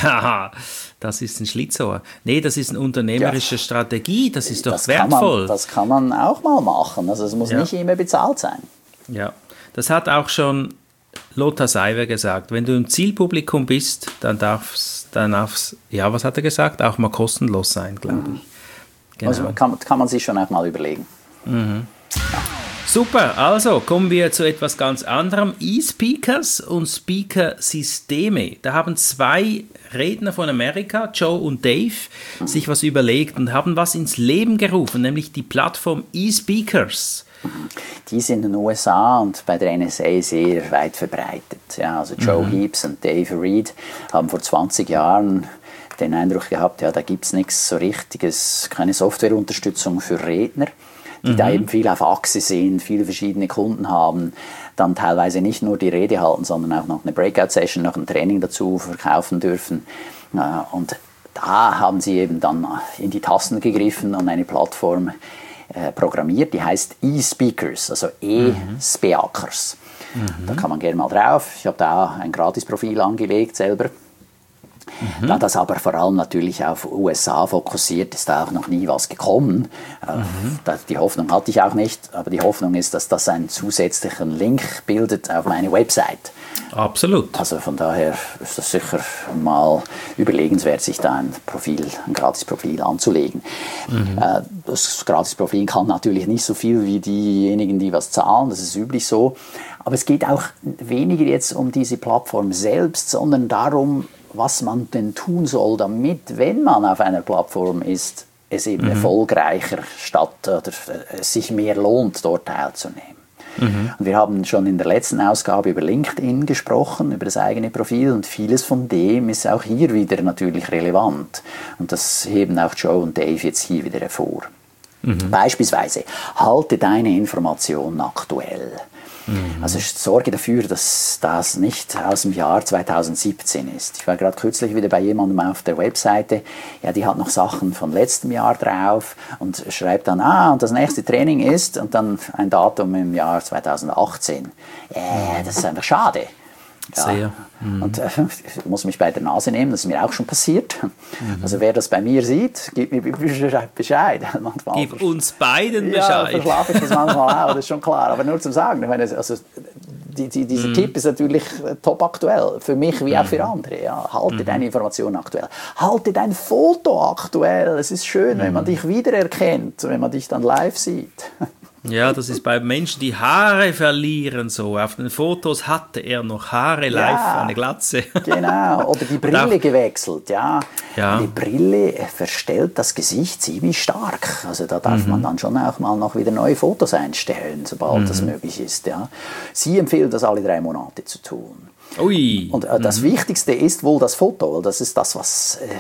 Das ist ein Schlitzohr. Nee, das ist eine unternehmerische ja. Strategie, das ist doch das wertvoll. Kann man, das kann man auch mal machen, also es muss ja. nicht immer bezahlt sein. Ja, das hat auch schon Lothar Seiwer gesagt. Wenn du im Zielpublikum bist, dann darf's, dann darf's, ja, was hat er gesagt? Auch mal kostenlos sein, glaube ich. Genau. Also kann, kann man sich schon auch mal überlegen. Mhm. Ja. Super, also kommen wir zu etwas ganz anderem. E-Speakers und Speaker-Systeme. Da haben zwei Redner von Amerika, Joe und Dave, sich was überlegt und haben was ins Leben gerufen, nämlich die Plattform E-Speakers. Die sind in den U S A und bei der N S A sehr weit verbreitet. Ja, also Joe mhm. Heaps und Dave Reed haben vor zwanzig Jahren den Eindruck gehabt, ja, da gibt es nichts so Richtiges, keine Softwareunterstützung für Redner, die mhm. da eben viel auf Achse sind, viele verschiedene Kunden haben, dann teilweise nicht nur die Rede halten, sondern auch noch eine Breakout-Session, noch ein Training dazu verkaufen dürfen. Und da haben sie eben dann in die Tasten gegriffen und eine Plattform äh, programmiert, die heißt E-Speakers, also E-Speakers. Mhm. Da kann man gerne mal drauf. Ich habe da auch ein Gratis-Profil angelegt selber. Mhm. Da das aber vor allem natürlich auf U S A fokussiert, ist da auch noch nie was gekommen. Mhm. Die Hoffnung hatte ich auch nicht, aber die Hoffnung ist, dass das einen zusätzlichen Link bildet auf meine Website. Absolut. Also von daher ist das sicher mal überlegenswert, sich da ein Profil, ein Gratis-Profil anzulegen. Mhm. Das Gratis-Profil kann natürlich nicht so viel wie diejenigen, die was zahlen, das ist üblich so. Aber es geht auch weniger jetzt um diese Plattform selbst, sondern darum, was man denn tun soll, damit, wenn man auf einer Plattform ist, es eben mhm. erfolgreicher statt oder es sich mehr lohnt, dort teilzunehmen. Mhm. Und wir haben schon in der letzten Ausgabe über LinkedIn gesprochen, über das eigene Profil und vieles von dem ist auch hier wieder natürlich relevant. Und das heben auch Joe und Dave jetzt hier wieder hervor. Mhm. Beispielsweise, halte deine Informationen aktuell. Mhm. Also sorge dafür, dass das nicht aus dem Jahr zweitausendsiebzehn ist. Ich war gerade kürzlich wieder bei jemandem auf der Webseite, ja, die hat noch Sachen von letztem Jahr drauf und schreibt dann, ah, und das nächste Training ist, und dann ein Datum im Jahr zweitausendachtzehn. Äh, das ist einfach schade. Ja. Sehr. Mhm. Und äh, ich muss mich bei der Nase nehmen, das ist mir auch schon passiert. Mhm. Also wer das bei mir sieht, gib mir Bescheid. Manchmal Gib uns beiden Bescheid. Ja, verschlafe ich das manchmal auch, das ist schon klar. Aber nur zum Sagen, ich meine, also, die, die, dieser mhm. Tipp ist natürlich top aktuell, für mich wie auch für andere. Ja. Halte mhm. deine Informationen aktuell. Halte dein Foto aktuell. Es ist schön, mhm. wenn man dich wiedererkennt, wenn man dich dann live sieht. Ja, das ist bei Menschen, die Haare verlieren so. Auf den Fotos hatte er noch Haare live, ja, eine Glatze. Genau, oder die Brille gewechselt, ja. ja. Die Brille verstellt das Gesicht ziemlich stark. Also da darf mhm. man dann schon auch mal noch wieder neue Fotos einstellen, sobald mhm. das möglich ist, ja. Sie empfehlen das alle drei Monate zu tun. Ui. Und äh, das mhm. Wichtigste ist wohl das Foto, weil das ist das, was... Äh,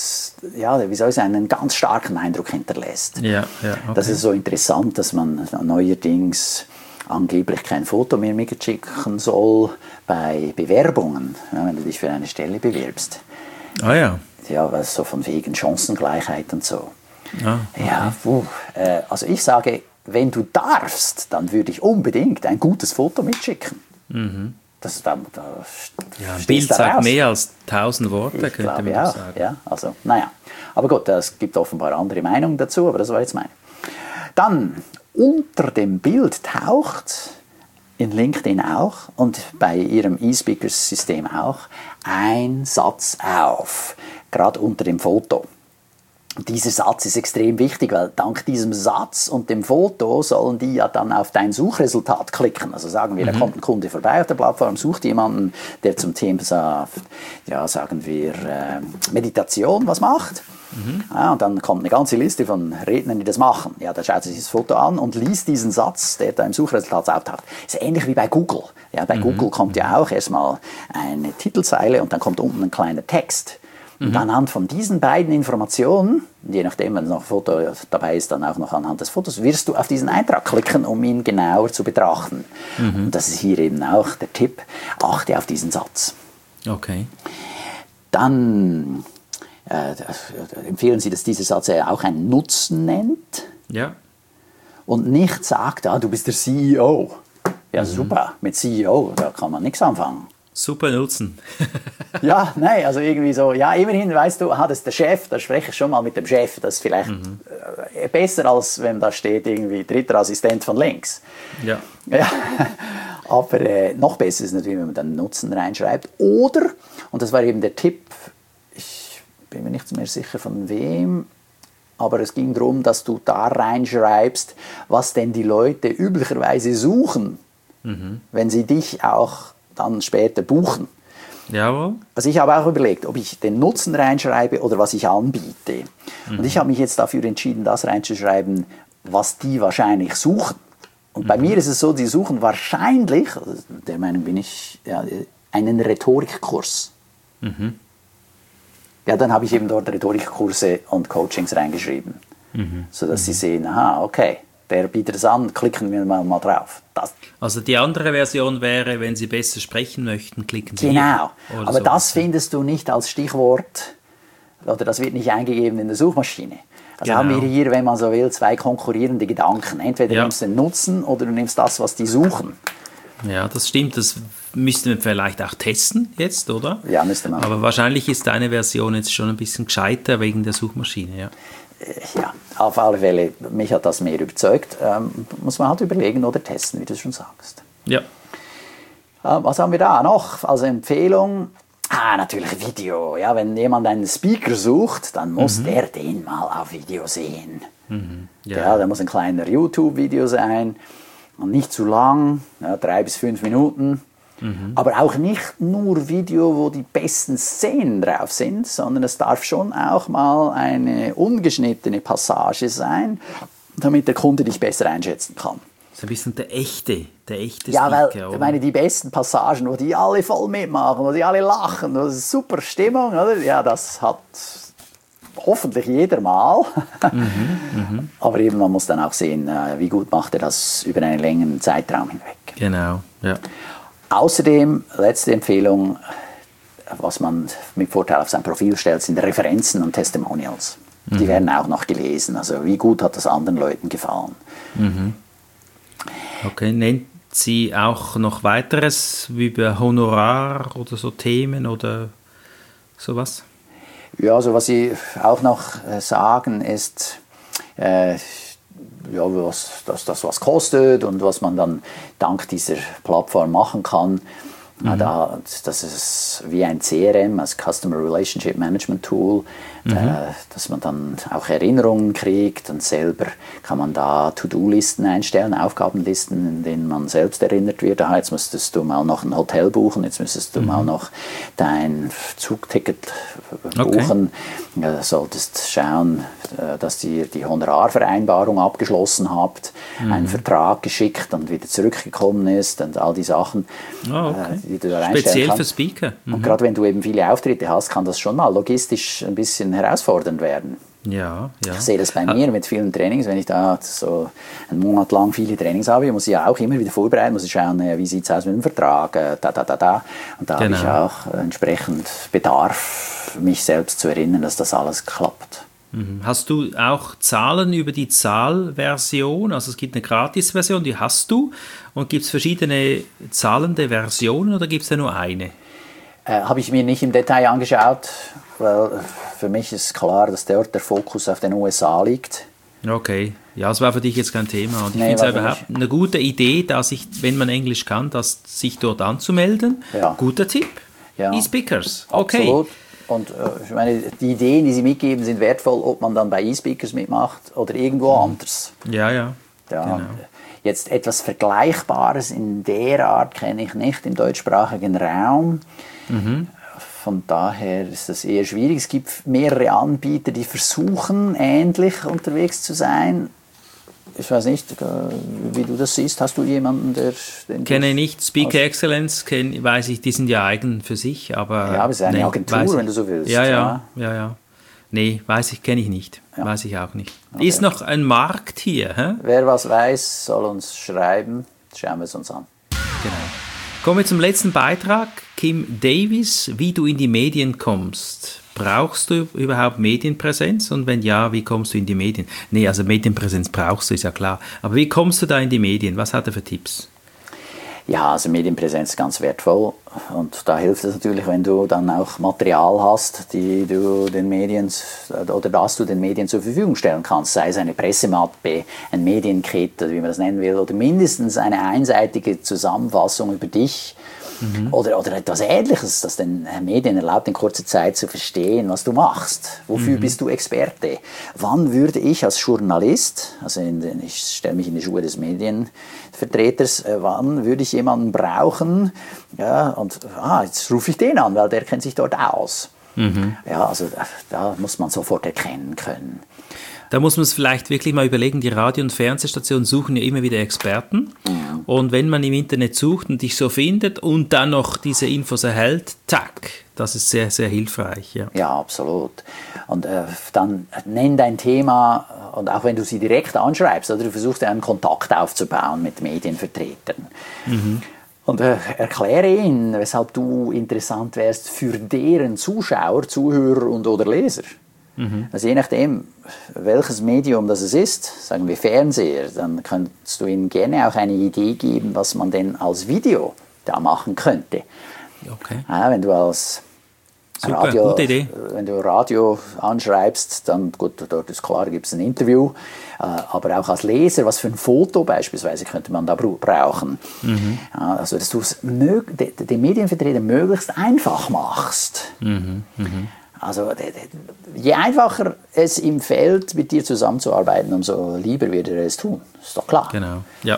ja, wie soll ich sagen, einen ganz starken Eindruck hinterlässt. Ja, ja, okay. Das ist so interessant, dass man neuerdings angeblich kein Foto mehr mitschicken soll bei Bewerbungen, ja, wenn du dich für eine Stelle bewirbst. Ah ja. Ja, so von wegen Chancengleichheit und so. Ah, okay. Ja, puh, äh, also ich sage, wenn du darfst, dann würde ich unbedingt ein gutes Foto mitschicken. Mhm. Das, da, da ja, ein Bild sagt raus. Mehr als tausend Worte, ich könnte glaube, man ja, sagen. Ja, also, naja. Aber gut, es gibt offenbar andere Meinungen dazu, aber das war jetzt meine. Dann, unter dem Bild taucht in LinkedIn auch und bei Ihrem eSpeakers-System auch ein Satz auf, gerade unter dem Foto. Dieser Satz ist extrem wichtig, weil dank diesem Satz und dem Foto sollen die ja dann auf dein Suchresultat klicken. Also sagen wir, mhm. da kommt ein Kunde vorbei auf der Plattform, sucht jemanden, der zum Thema, ja, sagen wir, äh, Meditation was macht. Mhm. Ja, und dann kommt eine ganze Liste von Rednern, die das machen. Ja, da schaut sich das Foto an und liest diesen Satz, der da im Suchresultat auftaucht. Das ist ähnlich wie bei Google. Ja, bei mhm. Google kommt ja auch erstmal eine Titelzeile und dann kommt unten ein kleiner Text. Und anhand von diesen beiden Informationen, je nachdem, wenn noch ein Foto dabei ist, dann auch noch anhand des Fotos, wirst du auf diesen Eintrag klicken, um ihn genauer zu betrachten. Mhm. Und das ist hier eben auch der Tipp, achte auf diesen Satz. Okay. Dann äh, empfehlen Sie, dass dieser Satz auch einen Nutzen nennt. Ja. Und nicht sagt, ah, du bist der C E O. Ja, mhm. super, mit C E O, da kann man nichts anfangen. Super Nutzen. Ja, nein, also irgendwie so, ja, immerhin, weißt du, ah, das ist der Chef, da spreche ich schon mal mit dem Chef, das ist vielleicht mhm. äh, besser, als wenn da steht irgendwie dritter Assistent von links. Ja. Ja. Aber äh, noch besser ist natürlich, wenn man dann Nutzen reinschreibt. Oder, und das war eben der Tipp, ich bin mir nicht mehr sicher von wem, aber es ging darum, dass du da reinschreibst, was denn die Leute üblicherweise suchen, mhm. wenn sie dich auch dann später buchen. Jawohl. Also ich habe auch überlegt, ob ich den Nutzen reinschreibe oder was ich anbiete. Mhm. Und ich habe mich jetzt dafür entschieden, das reinzuschreiben, was die wahrscheinlich suchen. Und mhm. bei mir ist es so, die suchen wahrscheinlich, der Meinung bin ich, ja, einen Rhetorikkurs. Mhm. Ja, dann habe ich eben dort Rhetorikkurse und Coachings reingeschrieben, mhm. sodass mhm. sie sehen, aha, okay, der bietet es an, klicken wir mal, mal drauf. Das. Also die andere Version wäre, wenn Sie besser sprechen möchten, klicken Sie Genau, hier. aber so. Das findest du nicht als Stichwort, oder das wird nicht eingegeben in der Suchmaschine. Also genau. haben wir hier, wenn man so will, zwei konkurrierende Gedanken. Entweder ja. nimmst du den Nutzen oder du nimmst das, was die suchen. Ja, das stimmt. Das müssten wir vielleicht auch testen jetzt, oder? Ja, müsste man. Aber wahrscheinlich ist deine Version jetzt schon ein bisschen gescheiter wegen der Suchmaschine, ja. Ja, auf alle Fälle, mich hat das mehr überzeugt. Ähm, muss man halt überlegen oder testen, wie du schon sagst. Ja. Ähm, was haben wir da noch als Empfehlung? Ah, natürlich Video. Ja, wenn jemand einen Speaker sucht, dann muss mhm. der den mal auf Video sehen. Mhm. Ja. Ja, da muss ein kleiner YouTube-Video sein und nicht zu lang, ja, drei bis fünf Minuten. Mhm. Aber auch nicht nur Video, wo die besten Szenen drauf sind, sondern es darf schon auch mal eine ungeschnittene Passage sein, damit der Kunde dich besser einschätzen kann. Das ist ein bisschen der echte, der echte ja, Speaker. Ja, weil, ich meine, die besten Passagen, wo die alle voll mitmachen, wo die alle lachen, das ist super Stimmung, oder? Ja, das hat hoffentlich jeder mal. Mhm, mh. Aber eben, man muss dann auch sehen, wie gut macht er das über einen längeren Zeitraum hinweg. Genau, ja. Außerdem, letzte Empfehlung, was man mit Vorteil auf sein Profil stellt, sind Referenzen und Testimonials. Mhm. Die werden auch noch gelesen. Also wie gut hat das anderen Leuten gefallen. Mhm. Okay, nennt Sie auch noch weiteres wie über Honorar oder so Themen oder sowas? Ja, also was Sie auch noch sagen ist, äh, ja, was, dass das was kostet und was man dann dank dieser Plattform machen kann. Mhm. Da, das ist wie ein C R M, also Customer Relationship Management Tool, mhm. äh, dass man dann auch Erinnerungen kriegt und selber kann man da To-Do-Listen einstellen, Aufgabenlisten, in denen man selbst erinnert wird. Ah, jetzt müsstest du mal noch ein Hotel buchen, jetzt müsstest du mhm. mal noch dein Zugticket buchen. Okay. Ja, solltest schauen, dass ihr die Honorarvereinbarung abgeschlossen habt, mhm. einen Vertrag geschickt und wieder zurückgekommen ist und all die Sachen. Oh, okay. Die du da Speziell kannst. für Speaker. Mhm. Und gerade wenn du eben viele Auftritte hast, kann das schon mal logistisch ein bisschen herausfordernd werden. Ja, ja. Ich sehe das bei mir mit vielen Trainings, wenn ich da so einen Monat lang viele Trainings habe, muss ich ja auch immer wieder vorbereiten, muss ich schauen, wie sieht es aus mit dem Vertrag, da, da, da, da. Und da genau. habe ich auch entsprechend Bedarf, mich selbst zu erinnern, dass das alles klappt. Hast du auch Zahlen über die Zahlversion? Also es gibt eine Gratis-Version, die hast du. Und gibt es verschiedene zahlende Versionen oder gibt es da nur eine? Äh, Habe ich mir nicht im Detail angeschaut, weil für mich ist klar, dass dort der Fokus auf den U S A liegt. Okay, ja, das war für dich jetzt kein Thema. Und ich Nee, finde es war überhaupt eine gute Idee, dass sich, wenn man Englisch kann, dass, sich dort anzumelden. Ja. Guter Tipp. Ja. eSpeakers, okay. Absolut. Und äh, ich meine, die Ideen, die sie mitgeben, sind wertvoll, ob man dann bei eSpeakers mitmacht oder irgendwo anders. Ja, ja. Ja, Genau. Jetzt etwas Vergleichbares in der Art kenne ich nicht im deutschsprachigen Raum. Mhm. Von daher ist das eher schwierig. Es gibt mehrere Anbieter, die versuchen, ähnlich unterwegs zu sein. Ich weiß nicht, wie du das siehst. Hast du jemanden, der... Den Kenne ich nicht. Speaker Excellence, kenn, weiß ich, die sind ja eigen für sich, aber... Ja, aber es ist eine nee, Agentur, weiß ich- wenn du so willst. Ja, ja, Ja. ja, ja. Nee, weiß ich, kenne ich nicht. Ja. Weiß ich auch nicht. Okay. Ist noch ein Markt hier, hä? Wer was weiß, soll uns schreiben. Schauen wir es uns an. Genau. Kommen wir zum letzten Beitrag. Kim Davis, wie du in die Medien kommst. Brauchst du überhaupt Medienpräsenz? Und wenn ja, wie kommst du in die Medien? Nee, also Medienpräsenz brauchst du, ist ja klar. Aber wie kommst du da in die Medien? Was hat er für Tipps? Ja, also Medienpräsenz ist ganz wertvoll und da hilft es natürlich, wenn du dann auch Material hast, die du den Medien oder das du den Medien zur Verfügung stellen kannst, sei es eine Pressemappe, ein Medienkit, wie man das nennen will, oder mindestens eine einseitige Zusammenfassung über dich. Mhm. Oder, oder etwas Ähnliches, das den Medien erlaubt, in kurzer Zeit zu verstehen, was du machst. Wofür mhm. bist du Experte? Wann würde ich als Journalist, also in den, ich stelle mich in die Schuhe des Medienvertreters, äh, wann würde ich jemanden brauchen? Ja, und ah, jetzt rufe ich den an, weil der kennt sich dort aus. Mhm. Ja, also da, da muss man sofort erkennen können. Da muss man es vielleicht wirklich mal überlegen, die Radio- und Fernsehstationen suchen ja immer wieder Experten. Mhm. Und wenn man im Internet sucht und dich so findet und dann noch diese Infos erhält, tack, das ist sehr, sehr hilfreich. Ja, ja absolut. Und äh, dann nenn dein Thema und auch wenn du sie direkt anschreibst oder du versuchst einen Kontakt aufzubauen mit Medienvertretern. Mhm. Und äh, erkläre ihnen, weshalb du interessant wärst für deren Zuschauer, Zuhörer und oder Leser. Mhm. Also je nachdem, welches Medium das es ist, sagen wir Fernseher, dann kannst du ihnen gerne auch eine Idee geben, was man denn als Video da machen könnte. Okay. Ja, wenn du als Super, Radio, gute Idee. wenn du Radio anschreibst, dann gut, dort ist klar, gibt es ein Interview, äh, aber auch als Leser, was für ein Foto beispielsweise könnte man da brauchen. Mhm. Ja, also dass du es den Medienvertreter möglichst einfach machst. Mhm. Mhm. Also je einfacher es ihm fällt, mit dir zusammenzuarbeiten, umso lieber wird er es tun. Ist doch klar. Genau, ja.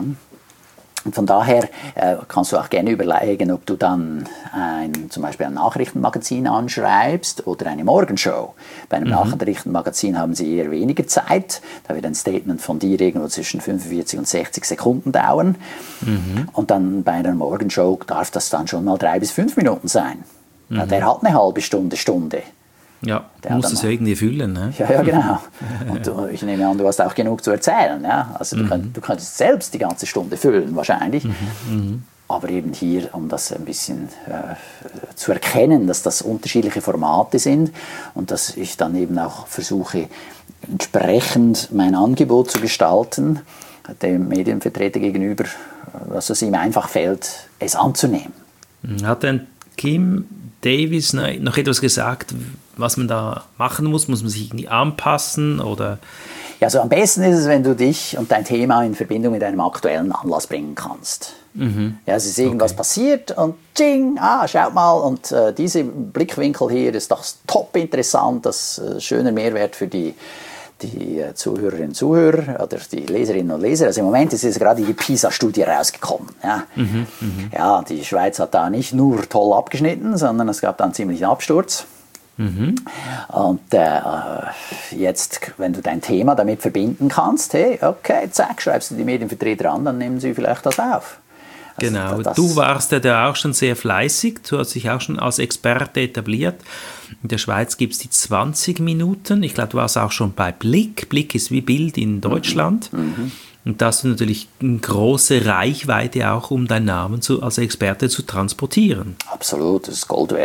Und von daher äh, kannst du auch gerne überlegen, ob du dann ein, zum Beispiel ein Nachrichtenmagazin anschreibst oder eine Morgenshow. Bei einem mhm. Nachrichtenmagazin haben sie eher weniger Zeit. Da wird ein Statement von dir irgendwo zwischen fünfundvierzig und sechzig Sekunden dauern. Mhm. Und dann bei einer Morgenshow darf das dann schon mal drei bis fünf Minuten sein. Mhm. Ja, der hat eine halbe Stunde, Stunde. Ja, du musst es ja irgendwie füllen. Ne? Ja, ja, genau. Und du, ich nehme an, du hast auch genug zu erzählen. Ja? Also du, mhm. könnt, du könntest selbst die ganze Stunde füllen, wahrscheinlich. Mhm. Mhm. Aber eben hier, um das ein bisschen äh, zu erkennen, dass das unterschiedliche Formate sind und dass ich dann eben auch versuche, entsprechend mein Angebot zu gestalten, dem Medienvertreter gegenüber, dass es ihm einfach fällt, es anzunehmen. Hat denn Kim Davis noch etwas gesagt, was man da machen muss? Muss man sich irgendwie anpassen? Oder? Ja, also am besten ist es, wenn du dich und dein Thema in Verbindung mit einem aktuellen Anlass bringen kannst. Mhm. Ja, es ist irgendwas okay. passiert und tsching, ah, schaut mal, und äh, dieser Blickwinkel hier ist doch top interessant, das ist äh, schöner Mehrwert für die die Zuhörerinnen und Zuhörer oder die Leserinnen und Leser. Also im Moment ist jetzt gerade die PISA-Studie rausgekommen. Ja. Mhm, ja, die Schweiz hat da nicht nur toll abgeschnitten, sondern es gab da einen ziemlichen Absturz. Mhm. Und äh, jetzt, wenn du dein Thema damit verbinden kannst, hey, okay, zack, schreibst du die Medienvertreter an, dann nehmen sie vielleicht das auf. Also genau, das, du warst ja da auch schon sehr fleißig, du hast dich auch schon als Experte etabliert. In der Schweiz gibt es die zwanzig Minuten, ich glaube, du warst auch schon bei Blick, Blick ist wie Bild in Deutschland. Mhm. Und da hast du natürlich eine große Reichweite auch, um deinen Namen zu, als Experte zu transportieren. Absolut, das ist Gold wert.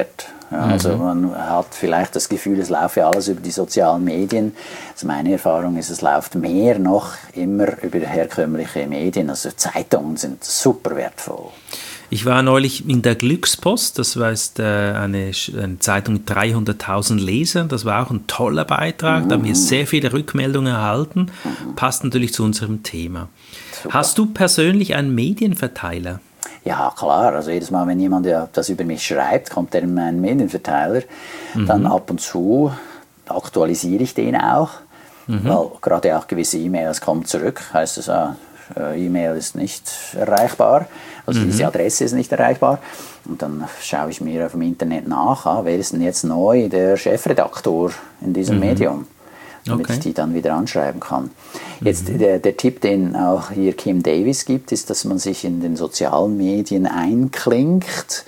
Ja, also man hat vielleicht das Gefühl, es laufe alles über die sozialen Medien. Also meine Erfahrung ist, es läuft mehr noch immer über herkömmliche Medien. Also Zeitungen sind super wertvoll. Ich war neulich in der Glückspost, das war jetzt, äh, eine, eine Zeitung mit dreihunderttausend Lesern, das war auch ein toller Beitrag, mhm. da haben wir sehr viele Rückmeldungen erhalten, mhm. passt natürlich zu unserem Thema. Super. Hast du persönlich einen Medienverteiler? Ja, klar, also jedes Mal, wenn jemand ja das über mich schreibt, kommt er in meinen Medienverteiler, mhm. dann ab und zu aktualisiere ich den auch, mhm. weil gerade auch gewisse E-Mails kommen zurück, heißt es auch, E-Mail ist nicht erreichbar, also mhm. diese Adresse ist nicht erreichbar. Und dann schaue ich mir auf dem Internet nach, ah, wer ist denn jetzt neu der Chefredaktor in diesem mhm. Medium, damit okay. ich die dann wieder anschreiben kann. Jetzt mhm. der, der Tipp, den auch hier Kim Davis gibt, ist, dass man sich in den sozialen Medien einklingt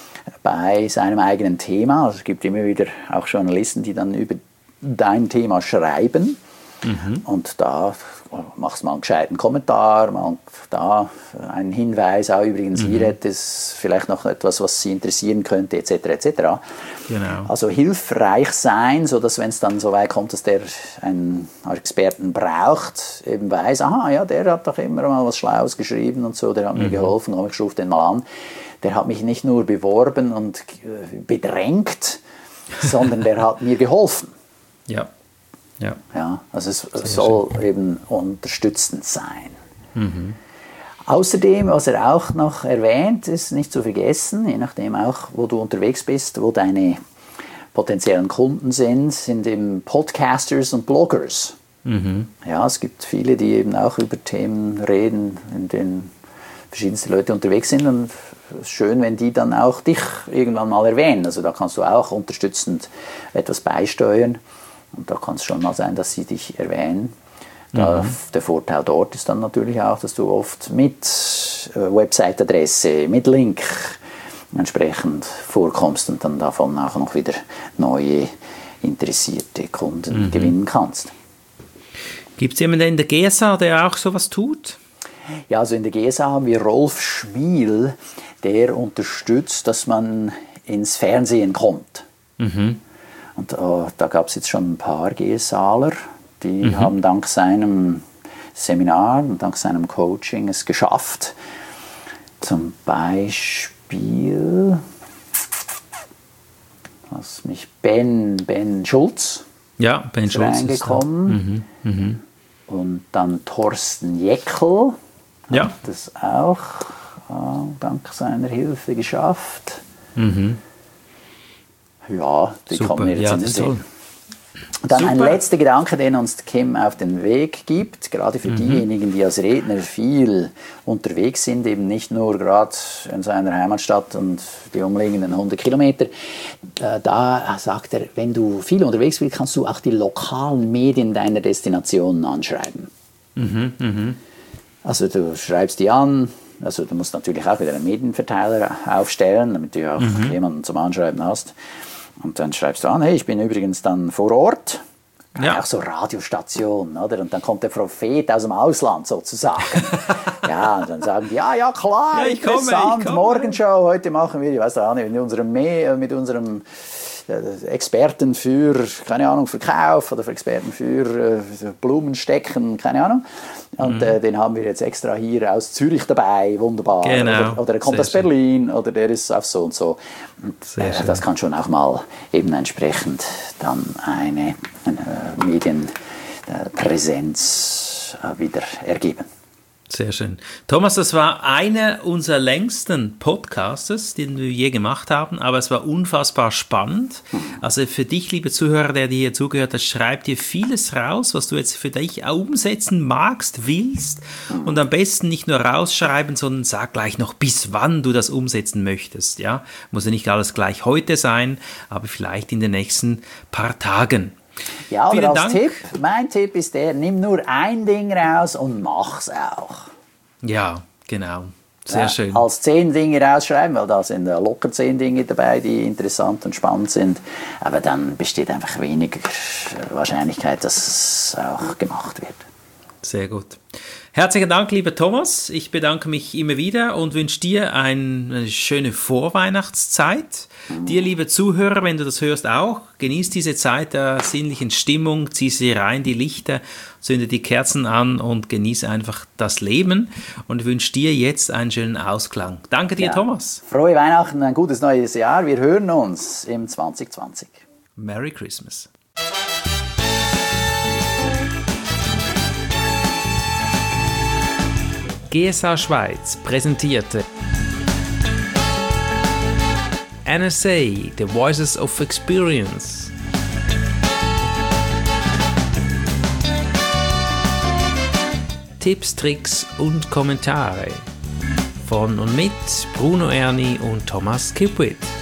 bei seinem eigenen Thema. Also es gibt immer wieder auch Journalisten, die dann über dein Thema schreiben. Mhm. Und da machst du mal einen gescheiten Kommentar, mal da einen Hinweis, auch übrigens, mhm. hier hätte es vielleicht noch etwas, was Sie interessieren könnte, et cetera et cetera. Genau. Also hilfreich sein, sodass, wenn es dann so weit kommt, dass der einen Experten braucht, eben weiß, aha, ja, der hat doch immer mal was Schlaues geschrieben und so, der hat mhm. mir geholfen, komm, ich rufe den mal an. Der hat mich nicht nur beworben und bedrängt, sondern der hat mir geholfen. Ja. Ja. Ja, also es Sehr soll schön. eben unterstützend sein. Mhm. Außerdem, was er auch noch erwähnt, ist nicht zu vergessen, je nachdem auch, wo du unterwegs bist, wo deine potenziellen Kunden sind, sind eben Podcasters und Bloggers. Mhm. Ja, es gibt viele, die eben auch über Themen reden, in denen verschiedenste Leute unterwegs sind, und es ist schön, wenn die dann auch dich irgendwann mal erwähnen. Also da kannst du auch unterstützend etwas beisteuern. Und da kann es schon mal sein, dass sie dich erwähnen. Da, mhm. Der Vorteil dort ist dann natürlich auch, dass du oft mit äh, Website-Adresse, mit Link entsprechend vorkommst und dann davon auch noch wieder neue interessierte Kunden mhm. gewinnen kannst. Gibt es jemanden in der G S A, der auch sowas tut? Ja, also in der G S A haben wir Rolf Schmiel, der unterstützt, dass man ins Fernsehen kommt. Mhm. Und uh, da gab es jetzt schon ein paar GSAler, die mhm. haben dank seinem Seminar und dank seinem Coaching es geschafft. Zum Beispiel, was mich Ben, Ben Schulz, ja, Ben ist Schulz reingekommen. Ist mhm. Mhm. Und dann Thorsten Jeckel ja. hat das auch uh, dank seiner Hilfe geschafft. Mhm. Ja, die Super. kommen mir jetzt ja, in den Sinn. Und dann Super. ein letzter Gedanke, den uns Kim auf den Weg gibt, gerade für mhm. diejenigen, die als Redner viel unterwegs sind, eben nicht nur gerade in seiner Heimatstadt und die umliegenden hundert Kilometer. Da sagt er, wenn du viel unterwegs bist, kannst du auch die lokalen Medien deiner Destination anschreiben. Mhm. Mhm. Also du schreibst die an. Also du musst natürlich auch wieder einen Medienverteiler aufstellen, damit du auch mhm. jemanden zum Anschreiben hast. Und dann schreibst du an, hey, ich bin übrigens dann vor Ort. Ja. Auch so Radiostationen, oder? Und dann kommt der Prophet aus dem Ausland sozusagen. Ja, und dann sagen die, ja, ja, klar, ja, ich komme, interessant, ich komme. Morgenshow, heute machen wir, ich weiß auch nicht, mit unserem, Me- mit unserem Experten für, keine Ahnung, Verkauf oder für Experten für äh, Blumenstecken, keine Ahnung. Und mhm. äh, den haben wir jetzt extra hier aus Zürich dabei, wunderbar. Genau. Oder, oder er kommt Sehr aus Berlin schön. Oder der ist auf so und so. Und, äh, das kann schon auch mal eben entsprechend dann eine, eine Medienpräsenz äh, wieder ergeben. Sehr schön. Thomas, das war einer unserer längsten Podcasts, den wir je gemacht haben, aber es war unfassbar spannend. Also für dich, liebe Zuhörer, der dir hier zugehört hat, schreib dir vieles raus, was du jetzt für dich umsetzen magst, willst, und am besten nicht nur rausschreiben, sondern sag gleich noch, bis wann du das umsetzen möchtest. Ja? Muss ja nicht alles gleich heute sein, aber vielleicht in den nächsten paar Tagen. Ja, oder als Dank. Tipp, mein Tipp ist der, nimm nur ein Ding raus und mach's auch. Ja, genau. Sehr ja, schön. Als zehn Dinge rausschreiben, weil da sind locker zehn Dinge dabei, die interessant und spannend sind. Aber dann besteht einfach weniger Wahrscheinlichkeit, dass es auch gemacht wird. Sehr gut. Herzlichen Dank, lieber Thomas. Ich bedanke mich immer wieder und wünsche dir eine schöne Vorweihnachtszeit. Mhm. Dir, liebe Zuhörer, wenn du das hörst, auch. Genieß diese Zeit der sinnlichen Stimmung, zieh sie rein, die Lichter, zünde die Kerzen an und genieß einfach das Leben. Und wünsche dir jetzt einen schönen Ausklang. Danke dir, ja. Thomas. Frohe Weihnachten, ein gutes neues Jahr. Wir hören uns im zwanzig zwanzig. Merry Christmas. G S A Schweiz präsentierte N S A, The Voices of Experience. Tipps, Tricks und Kommentare von und mit Bruno Erni und Thomas Kipwith.